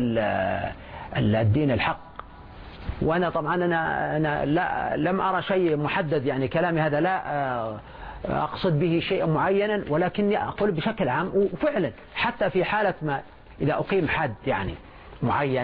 الدين الحق. وأنا طبعا أنا, أنا لا لم أرى شيء محدد يعني، كلامي هذا لا أقصد به شيء معينا، ولكني أقول بشكل عام. وفعلا حتى في حالة ما إذا أقيم حد يعني معين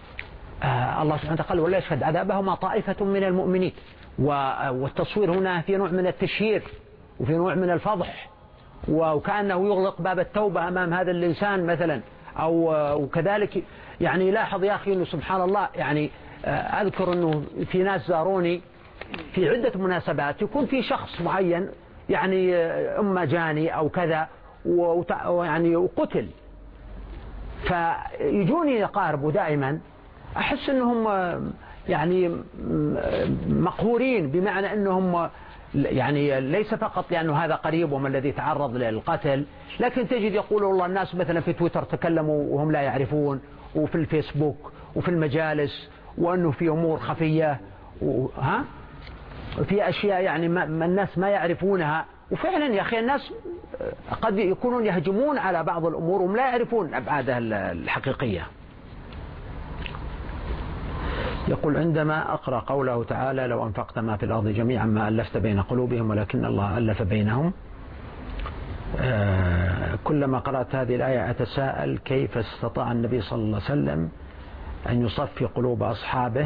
آه الله سبحانه وتعالى ولا يشهد عذابهما طائفة من المؤمنين. والتصوير هنا في نوع من التشهير وفي نوع من الفضح، وكأنه يغلق باب التوبة أمام هذا الإنسان مثلا. أو وكذلك يعني لاحظ يا أخي أنه سبحان الله يعني أذكر أنه في ناس زاروني في عدة مناسبات يكون في شخص معين يعني أما جاني أو كذا ويعني وقتل، فيجوني يقاربوا دائما أحس أنهم يعني مقهورين، بمعنى أنهم يعني ليس فقط لأنه هذا قريبهم الذي تعرض للقتل، لكن تجد يقولوا والله الناس مثلا في تويتر تكلموا وهم لا يعرفون، وفي الفيسبوك وفي المجالس، وأنه في أمور خفية ها في أشياء يعني ما الناس ما يعرفونها. وفعلا يا أخي الناس قد يكونون يهجمون على بعض الأمور وهم لا يعرفون أبعادها الحقيقية. يقول عندما أقرأ قوله تعالى لو أنفقت ما في الأرض جميعا ما ألفت بين قلوبهم ولكن الله ألف بينهم، آه كلما قرأت هذه الآية أتساءل كيف استطاع النبي صلى الله عليه وسلم أن يصفي قلوب أصحابه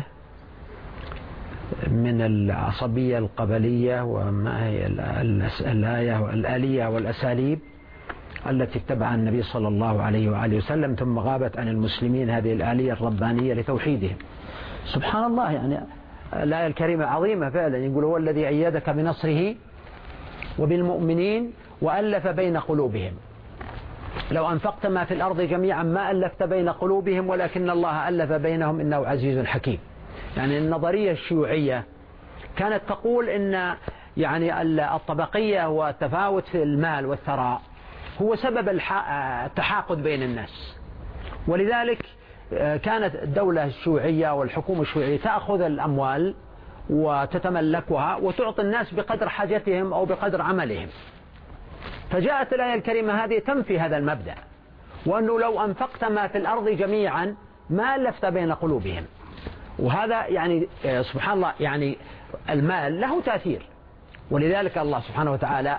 من العصبية القبلية، وما هي الآية والآلية والأساليب التي اتبعها النبي صلى الله عليه وآله وسلم، ثم غابت عن المسلمين هذه الآلية الربانية لتوحيدهم. سبحان الله يعني الآية الكريمة عظيمة فعلا. يقول هو الذي أيدك بنصره وبالمؤمنين وألف بين قلوبهم لو أنفقت ما في الأرض جميعا ما ألفت بين قلوبهم ولكن الله ألف بينهم إنه عزيز حكيم. يعني النظرية الشيوعية كانت تقول إن يعني الطبقية والتفاوت في المال والثراء هو سبب التحاقد بين الناس. ولذلك كانت الدولة الشيوعية والحكومة الشيوعية تأخذ الأموال وتتملكها وتعطي الناس بقدر حاجتهم أو بقدر عملهم. فجاءت الآية الكريمة هذه تنفي هذا المبدأ، وأنه لو أنفقت ما في الأرض جميعا ما ألفت بين قلوبهم. وهذا يعني سبحان الله، يعني المال له تأثير. ولذلك الله سبحانه وتعالى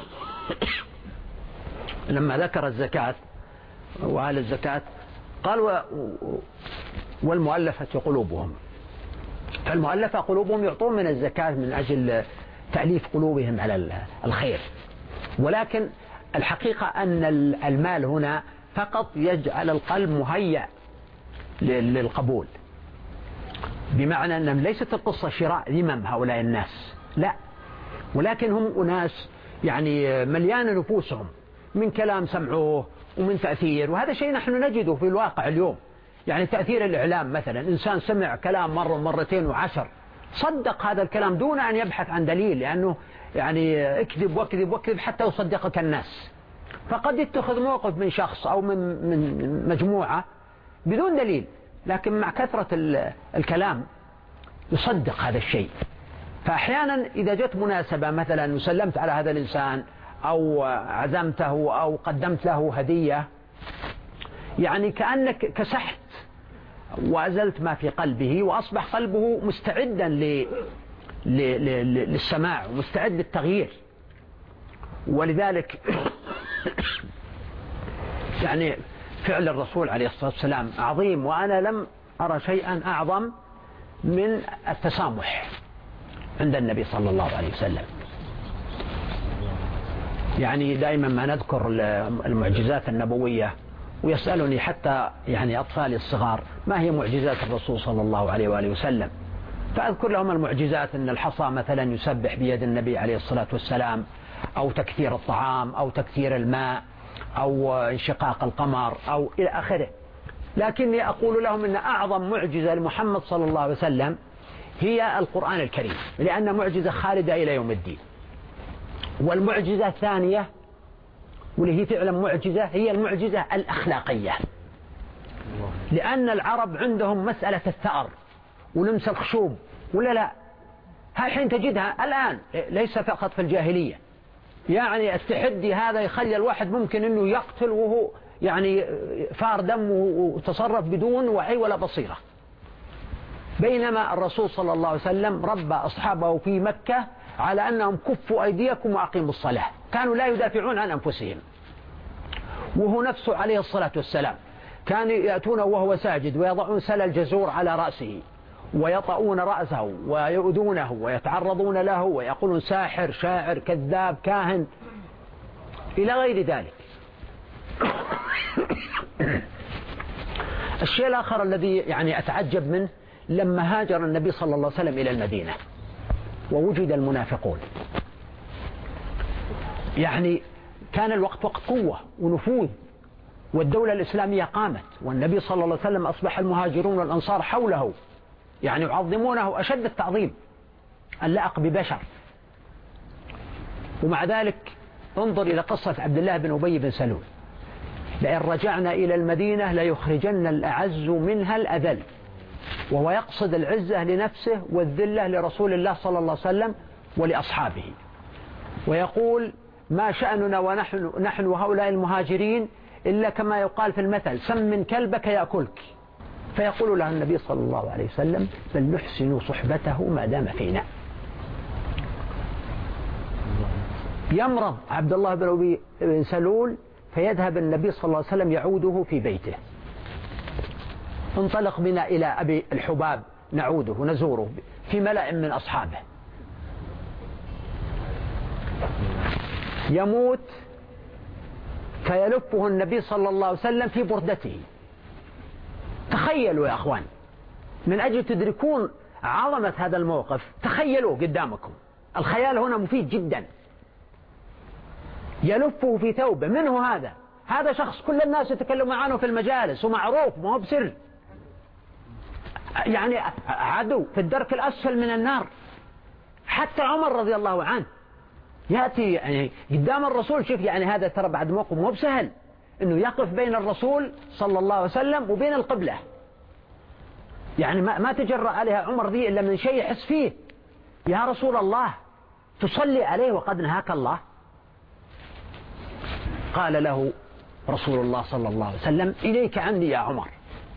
لما ذكر الزكاة وآل الزكاة قال والمؤلفة قلوبهم. فالمؤلفة قلوبهم يعطون من الزكاة من أجل تأليف قلوبهم على الخير، ولكن الحقيقة أن المال هنا فقط يجعل القلب مهيأ للقبول، بمعنى أن ليست القصة شراء ذمم هؤلاء الناس، لا، ولكن هم أناس يعني مليان نفوسهم من كلام سمعوه ومن تأثير. وهذا شيء نحن نجده في الواقع اليوم. يعني تأثير الإعلام مثلا، إنسان سمع كلام مرة مرتين وعشر صدق هذا الكلام دون أن يبحث عن دليل، لأنه يعني اكذب واكذب واكذب حتى يصدقك الناس. فقد يتخذ موقف من شخص أو من من مجموعة بدون دليل، لكن مع كثرة الكلام يصدق هذا الشيء. فأحيانا إذا جت مناسبة مثلا وسلمت على هذا الإنسان أو عزمته أو قدمت له هدية، يعني كأنك كسحت وأزلت ما في قلبه، وأصبح قلبه مستعدا ل... ل... ل... للسماع ومستعد للتغيير. ولذلك يعني فعل الرسول عليه الصلاة والسلام عظيم، وأنا لم أرى شيئا أعظم من التسامح عند النبي صلى الله عليه وسلم. يعني دائما ما نذكر المعجزات النبوية ويسألني حتى يعني أطفالي الصغار ما هي معجزات الرسول صلى الله عليه وآله وسلم، فأذكر لهم المعجزات أن الحصى مثلا يسبح بيد النبي عليه الصلاة والسلام، أو تكثير الطعام، أو تكثير الماء، أو انشقاق القمر، أو إلى آخره. لكني أقول لهم أن أعظم معجزة لمحمد صلى الله عليه وسلم هي القرآن الكريم، لأن معجزة خالدة إلى يوم الدين. والمعجزة الثانية واللي هي فعلا معجزة هي المعجزة الأخلاقية، لأن العرب عندهم مسألة الثأر ولمس الخشوم، ولا لا؟ هالحين تجدها الآن، ليس فقط في الجاهلية. يعني التحدي هذا يخلي الواحد ممكن أنه يقتل وهو يعني فار دم وتصرف بدون وعي ولا بصيرة. بينما الرسول صلى الله عليه وسلم ربى أصحابه في مكة على أنهم كفوا أيديكم وأقيموا الصلاة، كانوا لا يدافعون عن أنفسهم. وهو نفسه عليه الصلاة والسلام كانوا يأتونه وهو ساجد ويضعون سل الجزور على رأسه ويطؤون رأسه ويؤذونه ويتعرضون له ويقولون ساحر، شاعر، كذاب، كاهن، إلى غير ذلك. الشيء الآخر الذي يعني أتعجب منه لما هاجر النبي صلى الله عليه وسلم إلى المدينة ووجد المنافقون، يعني كان الوقت وقت قوة ونفوذ، والدولة الإسلامية قامت، والنبي صلى الله عليه وسلم أصبح المهاجرون والأنصار حوله يعني يعظمونه أشد التعظيم اللائق ببشر. ومع ذلك انظر إلى قصة عبد الله بن أبي بن سلول: لئن رجعنا إلى المدينة ليخرجن الأعز منها الأذل، وهو يقصد العزة لنفسه والذلة لرسول الله صلى الله عليه وسلم ولأصحابه، ويقول: ما شأننا ونحن نحن وهؤلاء المهاجرين إلا كما يقال في المثل: سمن كلبك يأكلك. فيقول له النبي صلى الله عليه وسلم: بل نحسن صحبته ما دام فينا. يمرض عبد الله بن أبي بن سلول فيذهب النبي صلى الله عليه وسلم يعوده في بيته: انطلق بنا إلى أبي الحباب نعوده ونزوره في ملأ من أصحابه. يموت فيلفه النبي صلى الله عليه وسلم في بردته. تخيلوا يا أخوان، من أجل تدركون عظمة هذا الموقف، تخيلوا قدامكم، الخيال هنا مفيد جدا. يلفه في ثوبه. منه هذا؟ هذا شخص كل الناس يتكلمون عنه في المجالس ومعروف، ما هو بسر، يعني عدو في الدرك الأسفل من النار. حتى عمر رضي الله عنه يأتي يعني قدام الرسول. شوف يعني هذا ترى بعد موقف مو بسهل أنه يقف بين الرسول صلى الله عليه وسلم وبين القبلة. يعني ما, ما تجرأ عليها عمر ذي إلا من شيء يحس فيه يا رسول الله تصلي عليه وقد نهاك الله. قال له رسول الله صلى الله عليه وسلم إليك عني يا عمر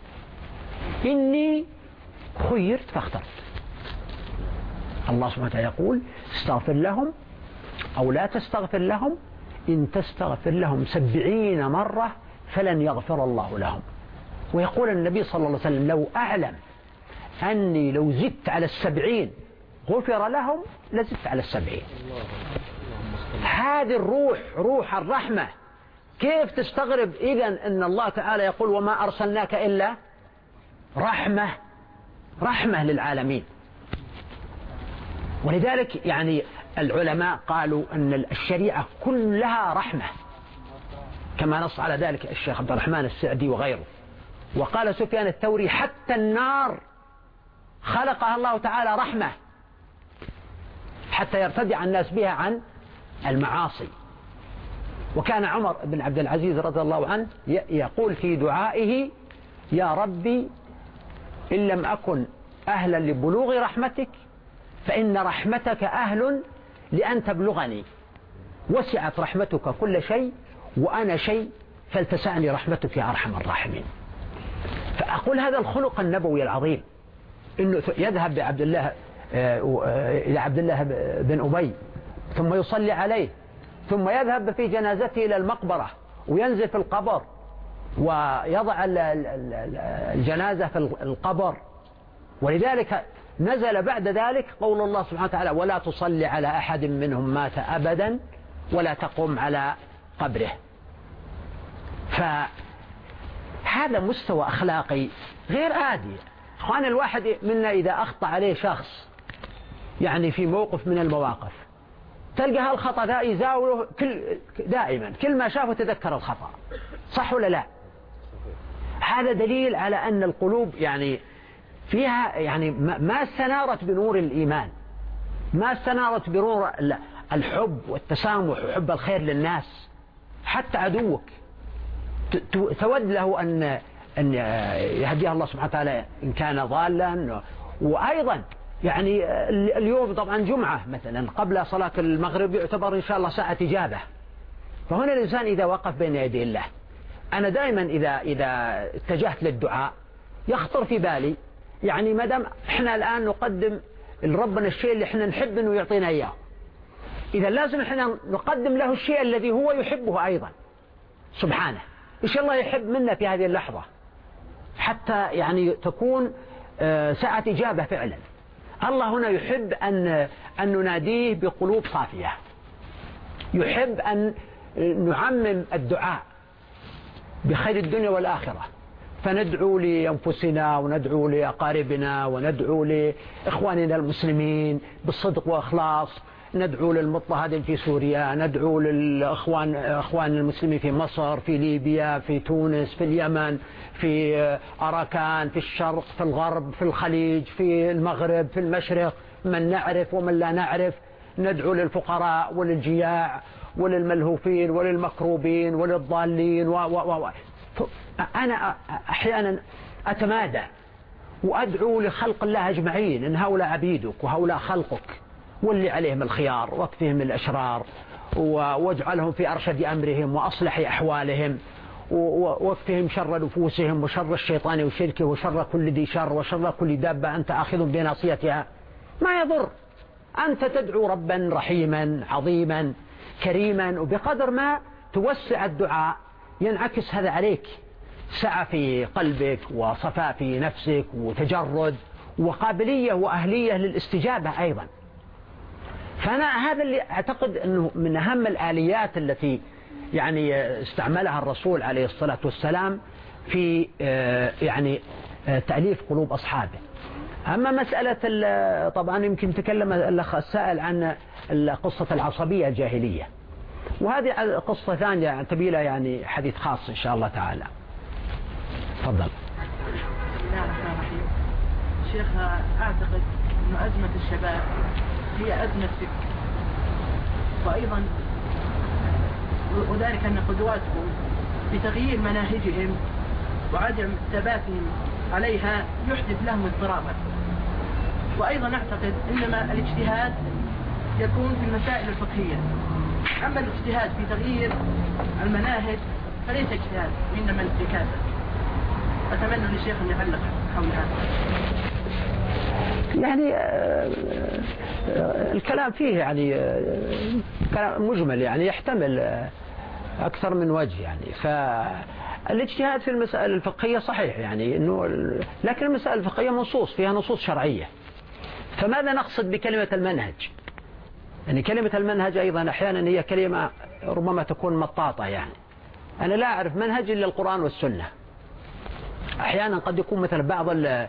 إني خيرت فاخترت. الله سبحانه وتعالى يقول استغفر لهم أو لا تستغفر لهم إن تستغفر لهم سبعين مرة فلن يغفر الله لهم. ويقول النبي صلى الله عليه وسلم لو أعلم أني لو زدت على السبعين غفر لهم لزدت على السبعين. هذه الروح روح الرحمة. كيف تستغرب إذن أن الله تعالى يقول وما أرسلناك إلا رحمة رحمة للعالمين. ولذلك يعني العلماء قالوا أن الشريعة كلها رحمة كما نص على ذلك الشيخ عبد الرحمن السعدي وغيره. وقال سفيان الثوري حتى النار خلقها الله تعالى رحمة حتى يرتدع الناس بها عن المعاصي. وكان عمر بن عبد العزيز رضي الله عنه يقول في دعائه يا ربي إن لم أكن أهلا لبلوغ رحمتك فإن رحمتك أهل لأن تبلغني وسعت رحمتك كل شيء وأنا شيء فلتسعني رحمتك يا أرحم الراحمين. فأقول هذا الخلق النبوي العظيم إنه يذهب بعبد الله إلى عبد الله بن أبي ثم يصلي عليه ثم يذهب في جنازته إلى المقبرة وينزل في القبر ويضع الجنازة في القبر. ولذلك نزل بعد ذلك قول الله سبحانه وتعالى ولا تصلي على أحد منهم مات أبدا ولا تقوم على قبره. فهذا مستوى أخلاقي غير عادي. أخوان الواحد منا إذا أخطأ عليه شخص يعني في موقف من المواقف تلقى هالخطأ ذا يزاوله كل دائما كل ما شافه تذكر الخطأ. صح ولا لا؟ هذا دليل على أن القلوب يعني فيها يعني ما استنارت بنور الإيمان ما استنارت بنور الحب والتسامح وحب الخير للناس. حتى عدوك تود له أن أن يهديه الله سبحانه وتعالى إن كان ضالا. وأيضا يعني اليوم طبعا جمعة مثلا قبل صلاة المغرب يعتبر إن شاء الله ساعة إجابة. فهنا الإنسان إذا وقف بين يدي الله أنا دائما إذا إذا اتجهت للدعاء يخطر في بالي يعني ما دام إحنا الآن نقدم لربنا الشيء اللي إحنا نحب إنه يعطينا إياه إذا لازم إحنا نقدم له الشيء الذي هو يحبه أيضا سبحانه. إيش الله يحب منا في هذه اللحظة حتى يعني تكون ساعة إجابة فعلا. الله هنا يحب أن أن نناديه بقلوب صافية. يحب أن نعمم الدعاء بخير الدنيا والآخرة. فندعو لأنفسنا وندعو لأقاربنا وندعو لإخواننا المسلمين بالصدق وإخلاص. ندعو للمضطهدين في سوريا ندعو للإخوان إخوان المسلمين في مصر في ليبيا في تونس في اليمن في أراكان في الشرق في الغرب في الخليج في المغرب في المشرق من نعرف ومن لا نعرف. ندعو للفقراء وللجياع وللملهوفين وللمكروبين وللضالين و و و أنا أحيانا أتمادى وأدعو لخلق الله أجمعين إن هؤلاء عبيدك وهؤلاء خلقك واللي عليهم الخيار واكفهم الأشرار واجعلهم في أرشد أمرهم وأصلح أحوالهم واكفهم شر نفوسهم وشر الشيطان وشركه وشر كل ذي شر وشر كل دابة أنت آخذ بناصيتها. ما يضر أنت تدعو ربا رحيما عظيما كريما وبقدر ما توسع الدعاء ينعكس هذا عليك سعة في قلبك وصفاء في نفسك وتجرد وقابلية وأهلية للاستجابة أيضا. فأنا هذا اللي أعتقد أنه من أهم الآليات التي يعني استعملها الرسول عليه الصلاة والسلام في يعني تأليف قلوب أصحابه. أما مسألة طبعا يمكن تكلم الأخ السائل عن قصة العصبية الجاهلية وهذه قصة ثانية تبي لها يعني حديث خاص إن شاء الله تعالى. تفضل. بسم الله الرحمن الرحيم. شيخ أعتقد أن أزمة الشباب هي أزمة فكر وأيضا وذلك أن قدواتهم بتغيير مناهجهم وعدم ثباتهم عليها يحدث لهم اضطرابا. وأيضا أعتقد إنما الاجتهاد يكون في المسائل الفقهية، أما الاجتهاد في تغيير المناهج فليس اجتهاد وإنما انتكاسة. أتمنى للشيخ أن يعلق حول هذا. يعني الكلام فيه يعني كلام مجمل، يعني يحتمل أكثر من وجه. يعني فالاجتهاد في المسائل الفقهية صحيح، يعني إنه لكن المسائل الفقهية نصوص فيها نصوص شرعية. فماذا نقصد بكلمة المنهج؟ يعني كلمة المنهج أيضا أحيانا هي كلمة ربما تكون مطاطة. يعني أنا لا أعرف منهج إلا القرآن والسنة. أحيانا قد يكون مثل بعض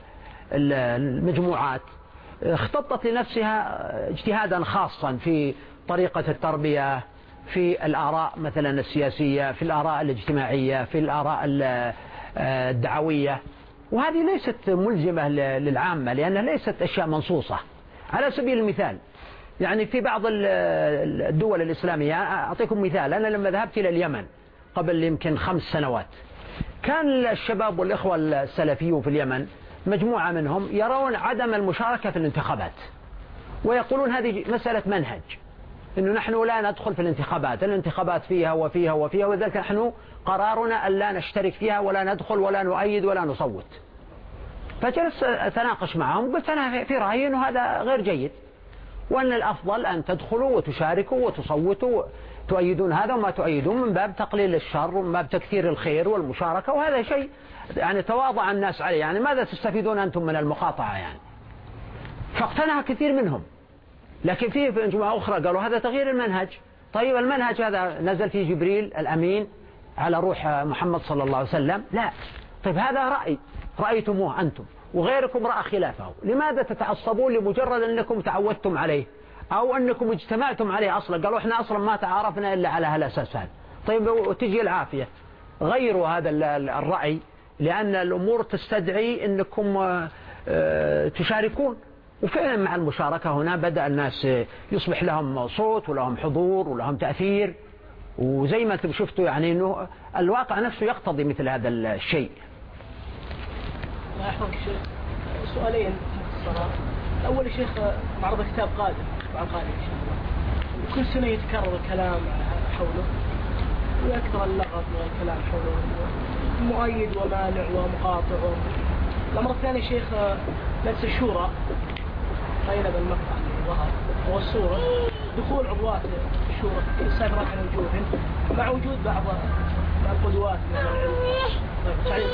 المجموعات اختطت لنفسها اجتهادا خاصا في طريقة التربية، في الآراء مثلا السياسية، في الآراء الاجتماعية، في الآراء الدعوية، وهذه ليست ملزمة للعامة لأنها ليست أشياء منصوصة. على سبيل المثال يعني في بعض الدول الإسلامية، أعطيكم مثال، أنا لما ذهبت إلى اليمن قبل يمكن خمس سنوات كان الشباب والإخوة السلفيون في اليمن مجموعة منهم يرون عدم المشاركة في الانتخابات، ويقولون هذه مسألة منهج، إنه نحن لا ندخل في الانتخابات، الانتخابات فيها وفيها وفيها، وذلك نحن قرارنا أن لا نشترك فيها ولا ندخل ولا نؤيد ولا نصوت. فجلس أتناقش معهم وقلت أنا في رأيي أنه هذا غير جيد، وأن الأفضل أن تدخلوا وتشاركوا وتصوتوا، تؤيدون هذا وما تؤيدون من باب تقليل الشر ومن باب تكثير الخير والمشاركة، وهذا شيء يعني تواضع الناس عليه. يعني ماذا تستفيدون أنتم من المقاطعة؟ يعني فاقتنع كثير منهم. لكن فيه في جماعة أخرى قالوا هذا تغيير المنهج. طيب المنهج هذا نزل فيه جبريل الأمين على روح محمد صلى الله عليه وسلم؟ لا. طيب هذا رأي رأيتموه أنتم وغيركم رأى خلافه، لماذا تتعصبون لمجرد أنكم تعودتم عليه أو أنكم اجتمعتم عليه أصلا؟ قالوا إحنا أصلا ما تعارفنا إلا على هالأساس هذا. طيب وتجي العافية، غيروا هذا الرأي لأن الأمور تستدعي أنكم تشاركون. وفعلا مع المشاركة هنا بدأ الناس يصبح لهم صوت ولهم حضور ولهم تأثير، وزي ما انتم شفتوا يعني أنه الواقع نفسه يقتضي مثل هذا الشيء. الله يحفظك شيخ، سؤالين الصراحة. الأول شيخ معرض كتاب قادم طبعا قادم إن شاء الله، وكل سنة يتكرر الكلام حوله ويكثر اللغط والكلام حوله، مؤيد ومانع ومقاطع. الأمر الثاني شيخ مجلس الشورى غير بالمقطع اللي ظهر هو الصورة دخول عضوات الشورى السابرة عن وجوههم مع وجود بعض القدوات من العلم.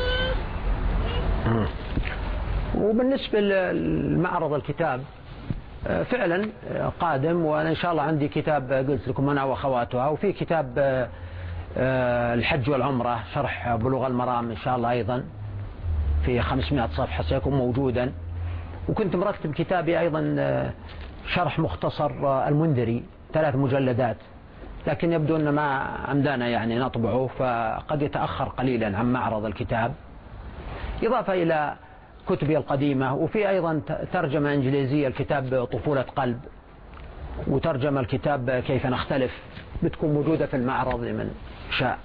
وبالنسبة لمعرض الكتاب فعلا قادم، وأنا إن شاء الله عندي كتاب قلت لكم أنا وأخواتها، وفي كتاب الحج والعمرة شرح بلوغ المرام إن شاء الله أيضا في خمسمائة صفحة سيكون موجودا. وكنت مرتب كتابي أيضا شرح مختصر المنذري ثلاث مجلدات، لكن يبدو أن ما عمدانا يعني نطبعه فقد يتأخر قليلا عن معرض الكتاب، إضافة إلى كتبي القديمة. وفي أيضا ترجمة إنجليزية الكتاب طفولة قلب، وترجمة الكتاب كيف نختلف بتكون موجودة في المعرض لمن شاء.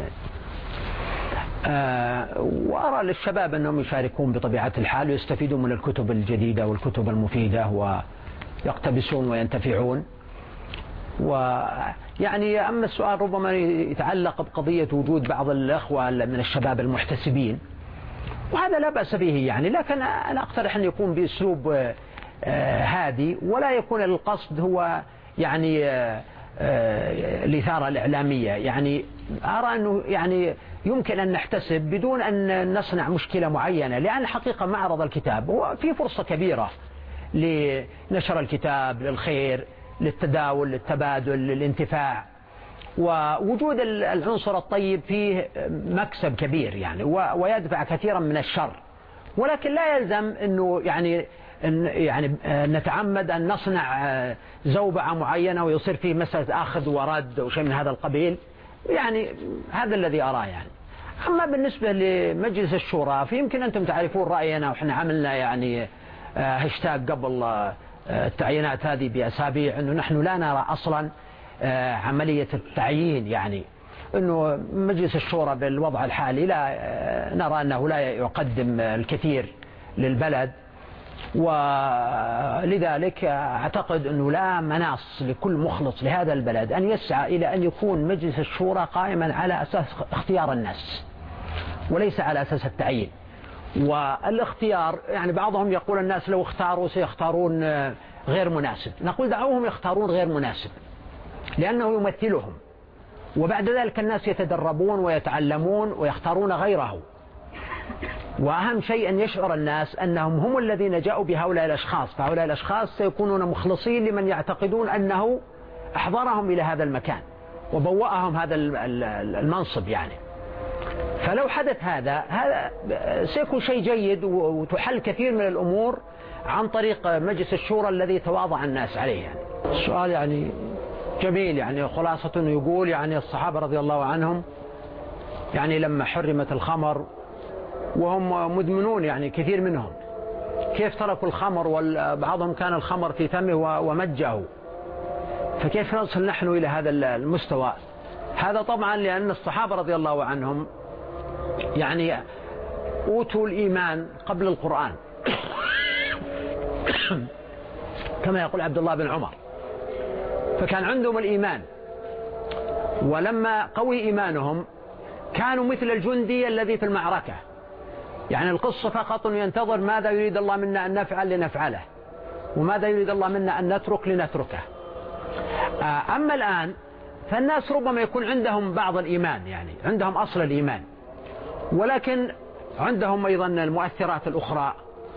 آه وأرى للشباب أنهم يشاركون بطبيعة الحال ويستفيدون من الكتب الجديدة والكتب المفيدة ويقتبسون وينتفعون. ويعني أما السؤال ربما يتعلق بقضية وجود بعض الأخوة من الشباب المحتسبين، وهذا لا بأس به يعني، لكن أنا أقترح أن يكون بأسلوب آه هادي، ولا يكون القصد هو يعني آه آه الإثارة الإعلامية. يعني أرى أنه يعني يمكن أن نحتسب بدون أن نصنع مشكلة معينة، لأن حقيقة معرض الكتاب هو في فرصة كبيرة لنشر الكتاب، للخير، للتداول، للتبادل، للانتفاع، ووجود العنصر الطيب فيه مكسب كبير يعني ويدفع كثيرا من الشر. ولكن لا يلزم أنه يعني يعني نتعمد أن نصنع زوبعة معينة ويصير فيه مسألة أخذ ورد وشيء من هذا القبيل. يعني هذا الذي أراه يعني. أما بالنسبة لمجلس الشورى فيمكن أنتم تعرفون رأينا، وإحنا عملنا يعني هاشتاج قبل التعيينات هذه بأسابيع أنه نحن لا نرى أصلا عملية التعيين، يعني أنه مجلس الشورى بالوضع الحالي لا نرى أنه لا يقدم الكثير للبلد، ولذلك أعتقد أنه لا مناص لكل مخلص لهذا البلد أن يسعى إلى أن يكون مجلس الشورى قائما على أساس اختيار الناس وليس على أساس التعيين. والاختيار يعني بعضهم يقول الناس لو اختاروا سيختارون غير مناسب، نقول دعوهم يختارون غير مناسب لأنه يمثلهم، وبعد ذلك الناس يتدربون ويتعلمون ويختارون غيره. وأهم شيء أن يشعر الناس أنهم هم الذين جاءوا بهؤلاء الأشخاص، فهؤلاء الأشخاص سيكونون مخلصين لمن يعتقدون أنه أحضرهم إلى هذا المكان وبوأهم هذا المنصب يعني. فلو حدث هذا هذا سيكون شيء جيد وتحل كثير من الأمور عن طريق مجلس الشورى الذي تواضع الناس عليه يعني. السؤال يعني جميل، يعني خلاصة يقول يعني الصحابة رضي الله عنهم يعني لما حرمت الخمر وهم مدمنون يعني كثير منهم، كيف تركوا الخمر وبعضهم كان الخمر في فمه ومجه، فكيف نصل نحن إلى هذا المستوى؟ هذا طبعا لأن الصحابة رضي الله عنهم يعني أوتوا الإيمان قبل القرآن كما يقول عبد الله بن عمر، فكان عندهم الإيمان، ولما قوي إيمانهم كانوا مثل الجندي الذي في المعركة، يعني القصة فقط ينتظر ماذا يريد الله منا أن نفعل لنفعله وماذا يريد الله منا أن نترك لنتركه. أما الآن فالناس ربما يكون عندهم بعض الإيمان، يعني عندهم أصل الإيمان، ولكن عندهم أيضا المؤثرات الأخرى،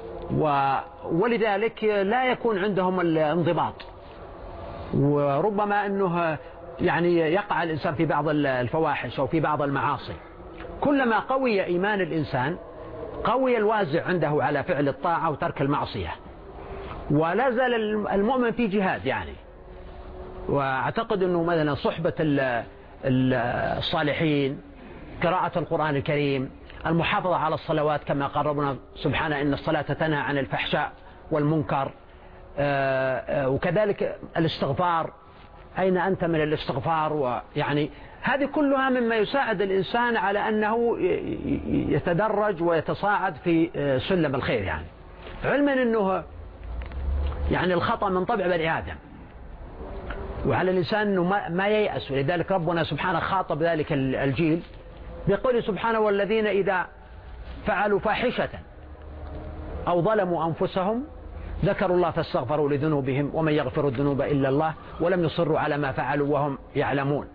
ولذلك لا يكون عندهم الانضباط، وربما أنه يعني يقع الإنسان في بعض الفواحش أو في بعض المعاصي. كلما قوي إيمان الإنسان قوي الوازع عنده على فعل الطاعة وترك المعصية، ولا زال المؤمن في جهاد يعني. وأعتقد أنه مثلا صحبة الصالحين، قراءة القرآن الكريم، المحافظة على الصلوات كما قال ربنا سبحانه إن الصلاة تنهى عن الفحشاء والمنكر، وكذلك الاستغفار، أين أنت من الاستغفار، ويعني هذه كلها مما يساعد الإنسان على أنه يتدرج ويتصاعد في سلم الخير يعني. علما أنه يعني الخطأ من طبع بني آدم، وعلى الإنسان أنه ما ييأس، ولذلك ربنا سبحانه خاطب ذلك الجيل بقوله سبحانه والذين إذا فعلوا فاحشة أو ظلموا أنفسهم ذكروا الله فاستغفروا لذنوبهم ومن يغفر الذنوب إلا الله ولم يصروا على ما فعلوا وهم يعلمون.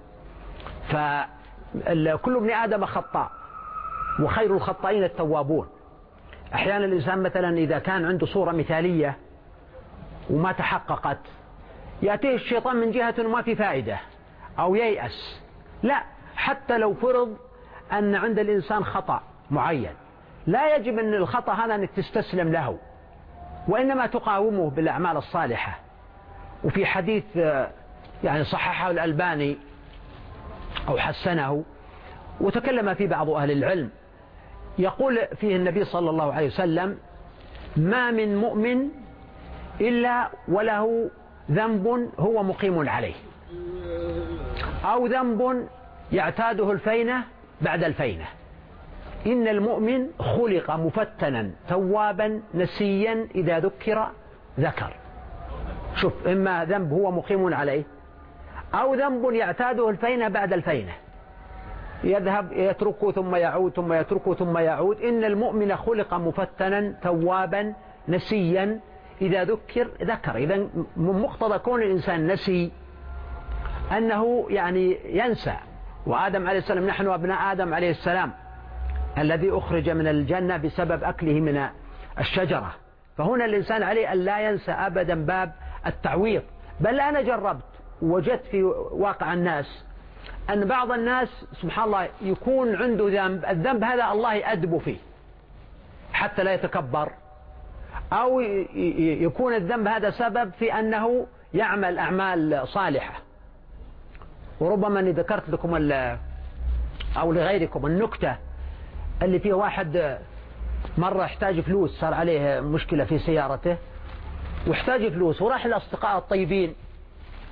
فكل ابن آدم خطاء وخير الخطائين التوابون. أحيانا الإنسان مثلا إذا كان عنده صورة مثالية وما تحققت يأتيه الشيطان من جهة ما في فائدة أو ييأس، لا، حتى لو فرض أن عند الإنسان خطأ معين لا يجب أن الخطأ هذا أنك تستسلم له، وإنما تقاومه بالأعمال الصالحة. وفي حديث يعني صححه الألباني أو حسنه وتكلم فيه بعض أهل العلم، يقول فيه النبي صلى الله عليه وسلم ما من مؤمن إلا وله ذنب هو مقيم عليه أو ذنب يعتاده الفينة بعد الفينة، إن المؤمن خلق مفتنا توابا نسيا إذا ذكر ذكر. شوف، إما ذنب هو مقيم عليه أو ذنب يعتاده الفينة بعد الفينة، يذهب يتركه ثم يعود ثم يتركه ثم يعود. إن المؤمن خلق مفتنا توابا نسيا إذا ذكر ذكر. إذا من مقتضى كون الإنسان نسي أنه يعني ينسى. وآدم عليه السلام، نحن أبناء آدم عليه السلام الذي أخرج من الجنة بسبب أكله من الشجرة، فهنا الإنسان عليه أن لا ينسى أبدا باب التعويض. بل أنا جربت وجدت في واقع الناس أن بعض الناس سبحان الله يكون عنده ذنب، الذنب هذا الله يأدب فيه حتى لا يتكبر، أو يكون الذنب هذا سبب في أنه يعمل أعمال صالحة. وربما أني ذكرت لكم أو لغيركم النكتة اللي فيه واحد مرة احتاج فلوس، صار عليه مشكلة في سيارته واحتاج فلوس، وراح لأصدقاء الطيبين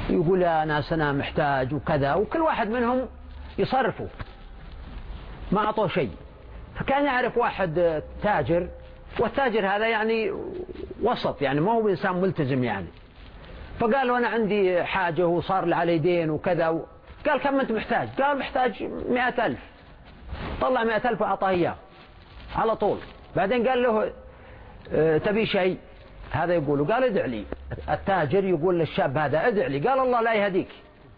يقول يا ناس أنا محتاج وكذا، وكل واحد منهم يصرفه ما أعطوه شيء. فكان يعرف واحد تاجر، والتاجر هذا يعني وسط، يعني ما هو إنسان ملتزم يعني. فقال له أنا عندي حاجة وصار لي علي دين وكذا. قال كم أنت محتاج؟ قال محتاج مئة ألف. طلع مئة ألف وأعطاه إياه على طول. بعدين قال له اه تبي شيء؟ هذا يقول، قال ادع لي. التاجر يقول للشاب هذا ادع لي. قال الله لا يهديك.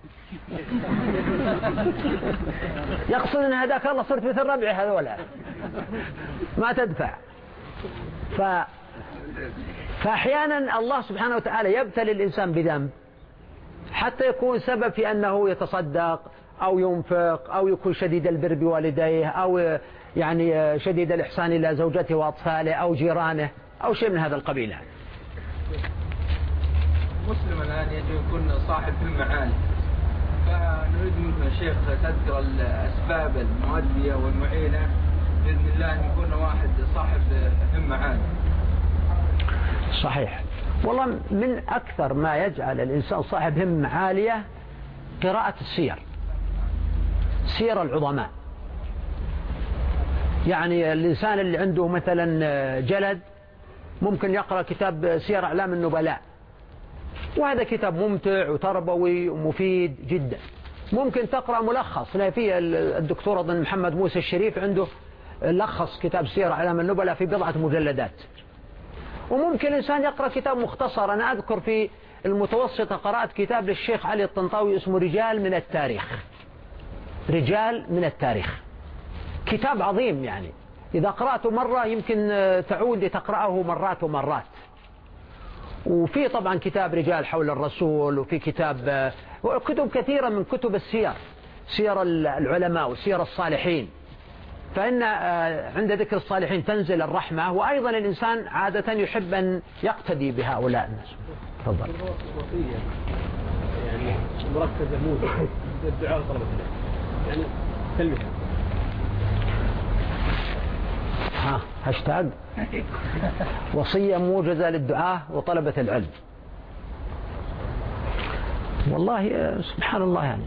يقصد ان هداك الله صرت مثل ربعي هذولا ما تدفع. ف... فأحيانا الله سبحانه وتعالى يبتلي الإنسان بذنب حتى يكون سبب في أنه يتصدق أو ينفق أو يكون شديد البر بوالديه أو يعني شديد الإحسان إلى زوجته وأطفاله أو جيرانه أو شيء من هذا القبيل. مسلم الآن يجب يكون صاحب همة عالية، فنريد منكم يا شيخ تذكر الأسباب المؤدية والمعينة بإذن الله أن يكون واحد صاحب همة عالية. صحيح والله، من أكثر ما يجعل الإنسان صاحب همة عالية قراءة السير، سير العظماء. يعني الإنسان اللي عنده مثلا جلد ممكن يقرأ كتاب سير أعلام النبلاء، وهذا كتاب ممتع وتربوي ومفيد جدا. ممكن تقرأ ملخص، لا في الدكتور أظن محمد موسى الشريف عنده لخص كتاب سير أعلام النبلاء في بضعة مجلدات. وممكن إنسان يقرأ كتاب مختصر. أنا أذكر في المتوسطة قرأت كتاب للشيخ علي الطنطاوي اسمه رجال من التاريخ، رجال من التاريخ، كتاب عظيم. يعني إذا قرأته مرة يمكن تعود لتقرأه مرات ومرات. وفي طبعا كتاب رجال حول الرسول، وفي كتاب كتب كثيرة من كتب السير، سير العلماء وسير الصالحين. فإن عند ذكر الصالحين تنزل الرحمة، وأيضا الإنسان عادة يحب أن يقتدي بهؤلاء الناس. تفضل. يعني مركزة موجة الدعاء طلبة العلم، يعني كلمة ها هاشتاج وصية موجزة للدعاء وطلبة العلم. والله سبحان الله، يعني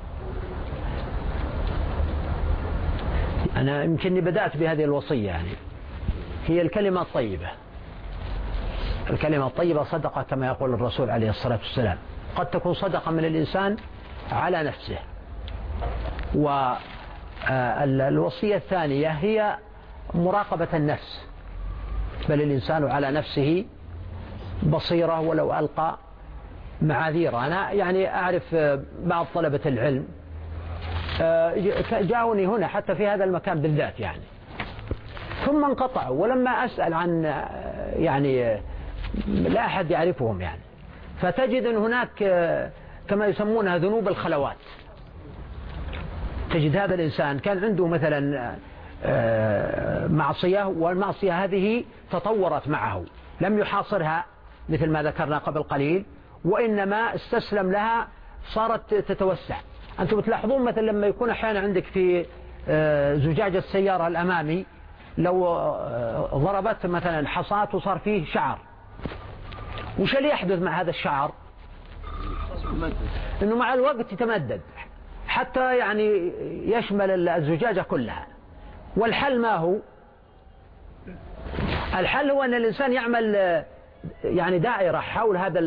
أنا يمكنني بدأت بهذه الوصية. يعني هي الكلمة الطيبة. الكلمة الطيبة صدقة كما يقول الرسول عليه الصلاة والسلام. قد تكون صدقة من الإنسان على نفسه. والوصية الثانية هي مراقبة النفس، بل الإنسان على نفسه بصيرة ولو ألقى معاذيره. أنا يعني أعرف بعض طلبة العلم جاءوني هنا حتى في هذا المكان بالذات يعني، ثم انقطعوا، ولما أسأل عن يعني لا أحد يعرفهم يعني. فتجد أن هناك كما يسمونها ذنوب الخلوات. تجد هذا الإنسان كان عنده مثلا معصية، والمعصية هذه تطورت معه، لم يحاصرها مثل ما ذكرنا قبل قليل، وإنما استسلم لها، صارت تتوسع. أنتم تلاحظون مثلا لما يكون أحيانا عندك في زجاج السيارة الأمامي لو ضربت مثلا حصاة وصار فيه شعر، وش اللي يحدث مع هذا الشعر؟ إنه مع الوقت يتمدد حتى يعني يشمل الزجاجة كلها. والحل ما هو؟ الحل هو أن الإنسان يعمل يعني دائرة حول هذا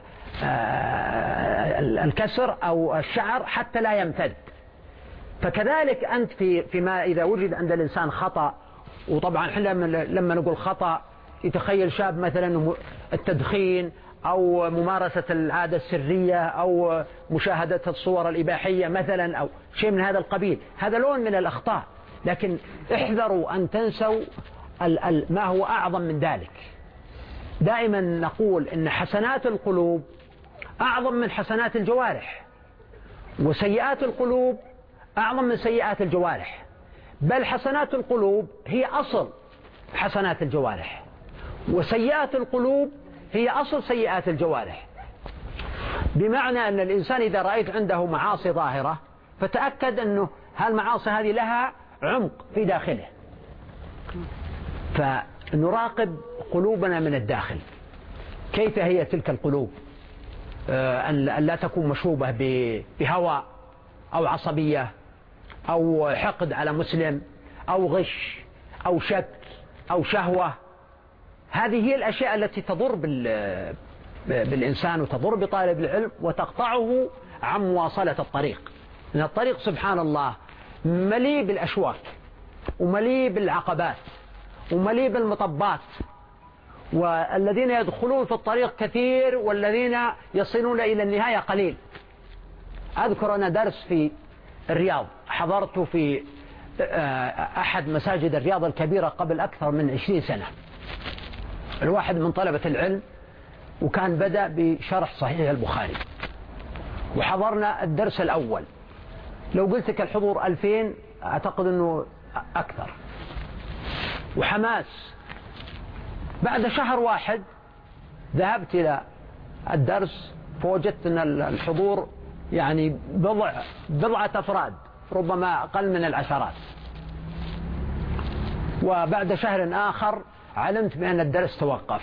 الكسر أو الشعر حتى لا يمتد. فكذلك أنت في فيما إذا وجد عند الإنسان خطأ، وطبعا لما نقول خطأ يتخيل شاب مثلا التدخين أو ممارسة العادة السرية أو مشاهدة الصور الإباحية مثلا أو شيء من هذا القبيل، هذا لون من الأخطاء. لكن احذروا أن تنسوا ما هو أعظم من ذلك. دائما نقول إن حسنات القلوب أعظم من حسنات الجوارح، وسيئات القلوب أعظم من سيئات الجوارح، بل حسنات القلوب هي أصل حسنات الجوارح، وسيئات القلوب هي أصل سيئات الجوارح. بمعنى أن الإنسان إذا رأيت عنده معاصي ظاهرة فتأكد أنه هالمعاصي هذه لها عمق في داخله. فنراقب قلوبنا من الداخل، كيف هي تلك القلوب؟ أن لا تكون مشوبة بهوى أو عصبية أو حقد على مسلم أو غش أو شك أو شهوة. هذه هي الأشياء التي تضر بالإنسان وتضر بطالب العلم وتقطعه عن مواصلة الطريق. إن الطريق سبحان الله مليء بالأشواك ومليء بالعقبات ومليء بالمطبات، والذين يدخلون في الطريق كثير والذين يصلون إلى النهاية قليل. أذكر أنا درس في الرياض حضرت في أحد مساجد الرياض الكبيرة قبل أكثر من عشرين سنة. الواحد من طلبة العلم وكان بدأ بشرح صحيح البخاري وحضرنا الدرس الأول. لو قلت لك الحضور ألفين أعتقد أنه أكثر وحماس. بعد شهر واحد ذهبت إلى الدرس فوجدت أن الحضور يعني بضع بضعة أفراد ربما أقل من العشرات. وبعد شهر آخر علمت بأن الدرس توقف.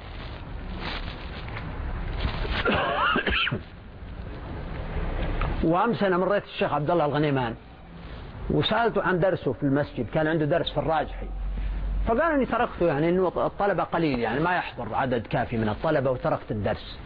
وأمس أنا مريت الشيخ عبد الله الغنيمان وسألته عن درسه في المسجد، كان عنده درس في الراجحي، فقال أني تركته، يعني أنه الطلبة قليل، يعني ما يحضر عدد كافي من الطلبة وتركت الدرس.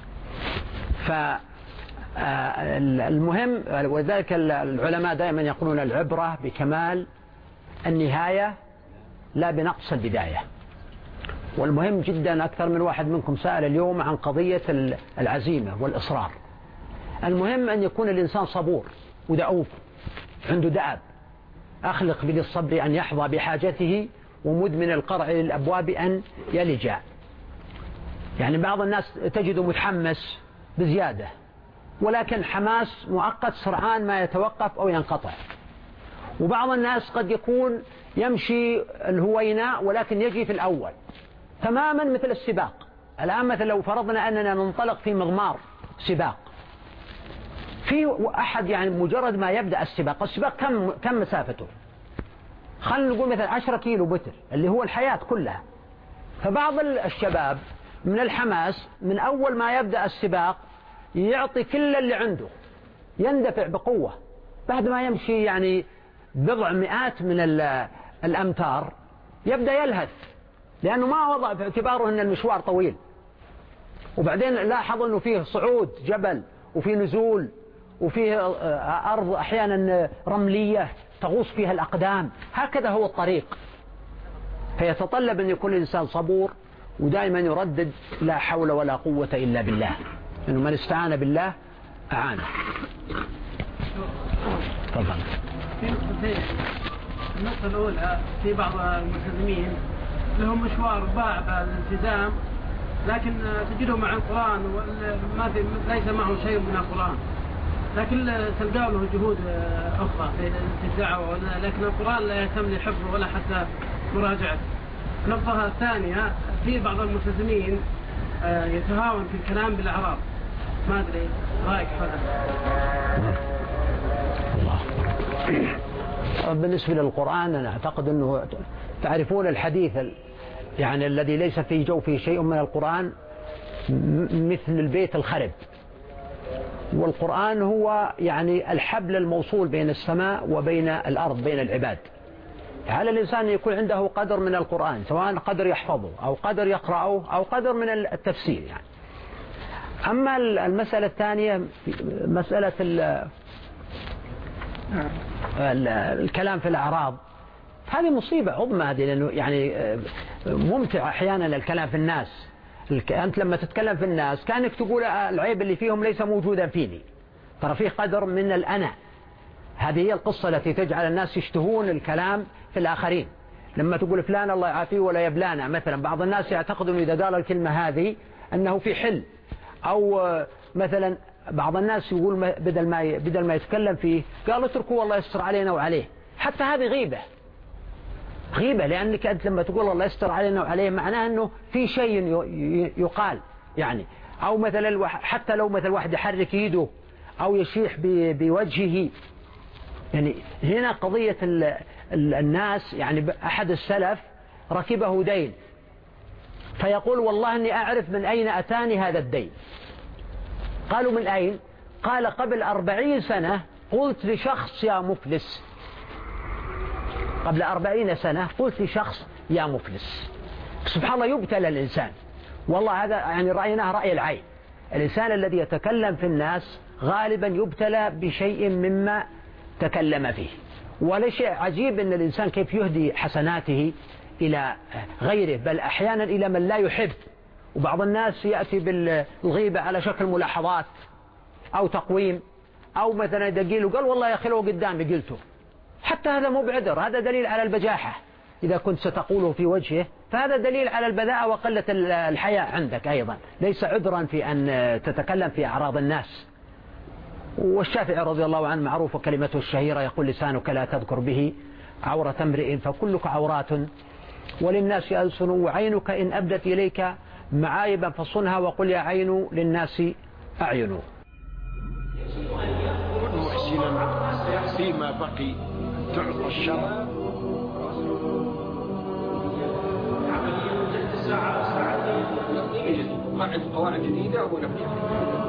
فالمهم وذلك العلماء دائما يقولون العبرة بكمال النهاية لا بنقص البداية. والمهم جدا أكثر من واحد منكم سأل اليوم عن قضية العزيمة والإصرار. المهم أن يكون الإنسان صبور ودؤوب عنده دأب، أخلق بالصبر أن يحظى بحاجته ومدمن القرع للأبواب أن يلجأ. يعني بعض الناس تجده متحمس بزيادة ولكن حماس مؤقت سرعان ما يتوقف أو ينقطع. وبعض الناس قد يكون يمشي الهويناء ولكن يجي في الأول تماما مثل السباق. الآن مثلا لو فرضنا أننا ننطلق في مغمار سباق، في أحد يعني مجرد ما يبدأ السباق، السباق كم كم مسافته؟ خلينا نقول مثلا عشرة كيلو متر اللي هو الحياة كلها. فبعض الشباب من الحماس من أول ما يبدأ السباق يعطي كل اللي عنده، يندفع بقوة، بعد ما يمشي يعني بضع مئات من الأمتار يبدأ يلهث لأنه ما وضع في اعتباره أن المشوار طويل. وبعدين لاحظ أنه فيه صعود جبل وفيه نزول وفيه أرض أحيانا رملية تغوص فيها الأقدام، هكذا هو الطريق. فيتطلب أن يكون الإنسان صبور ودائما يردد لا حول ولا قوة إلا بالله، إنه من استعان بالله أعانه. تفضل. في نقطتين. النقطة الأولى في بعض الملتزمين لهم مشوار باع بالالتزام لكن تجده مع القرآن وما في ليس معه شيء من القرآن، لكن تلقى له جهود أخرى في الدعوة، لكن القرآن لا يهتم لحفظه ولا حتى مراجعته. النقطة الثانية في بعض الملتزمين يتهاون في الكلام بالأعراض، ما أدري رأيك هذا؟ بالنسبة للقرآن أنا أعتقد أنه تعرفون الحديث يعني الذي ليس في جوفه شيء من القرآن مثل البيت الخرب. والقرآن هو يعني الحبل الموصول بين السماء وبين الأرض بين العباد. على الإنسان أن يكون عنده قدر من القرآن، سواء قدر يحفظه أو قدر يقرأه أو قدر من التفسير يعني. أما المسألة الثانية مسألة الكلام في الأعراض، هذه مصيبة عظمى هذه، لأنه يعني ممتع أحيانا الكلام في الناس. أنت لما تتكلم في الناس كأنك تقول العيب اللي فيهم ليس موجودا فيني، ترى فيه قدر من الأنا. هذه هي القصة التي تجعل الناس يشتهون الكلام في الآخرين. لما تقول فلان الله يعافيه ولا يبلانا مثلا، بعض الناس يعتقدون إذا قال الكلمة هذه أنه في حل، أو مثلا بعض الناس يقول بدل ما بدل ما يتكلم فيه قال اتركوا والله يستر علينا وعليه. حتى هذه غيبة غيبة، لأنك أنت لما تقول الله يستر علينا وعليه معناه أنه في شيء يقال يعني. أو مثلا حتى لو مثل واحد يحرك يده أو يشيح بوجهه، يعني هنا قضية الناس. يعني أحد السلف ركبه دين فيقول والله أني أعرف من أين أتاني هذا الدين، قالوا من أين؟ قال قبل أربعين سنة قلت لشخص يا مفلس. قبل أربعين سنة قلت لشخص يا مفلس. سبحان الله، يبتلى الإنسان. والله هذا يعني رأيناه رأي العين. الإنسان الذي يتكلم في الناس غالبا يبتلى بشيء مما تكلم فيه. ولا شيء عجيب أن الإنسان كيف يهدي حسناته إلى غيره، بل أحيانا إلى من لا يحب. وبعض الناس يأتي بالغيبة على شكل ملاحظات أو تقويم، أو مثلا يدقيله قال والله يا أخي لو قدامي قلته. حتى هذا مو بعذر، هذا دليل على البجاحة. إذا كنت ستقوله في وجهه فهذا دليل على البذاءة وقلة الحياء عندك أيضا، ليس عذرا في أن تتكلم في أعراض الناس. والشافعي رضي الله عنه معروف كلمته الشهيرة، يقول لسانك لا تذكر به عورة امرئ فكلك عورات وللناس ألسن، وعينك إن أبدت إليك معايبا فصنها وقل يا عين للناس أعين. كن محسنا فيما بقي تعطى الشر. قواعد قواعد جديدة ونبدأ.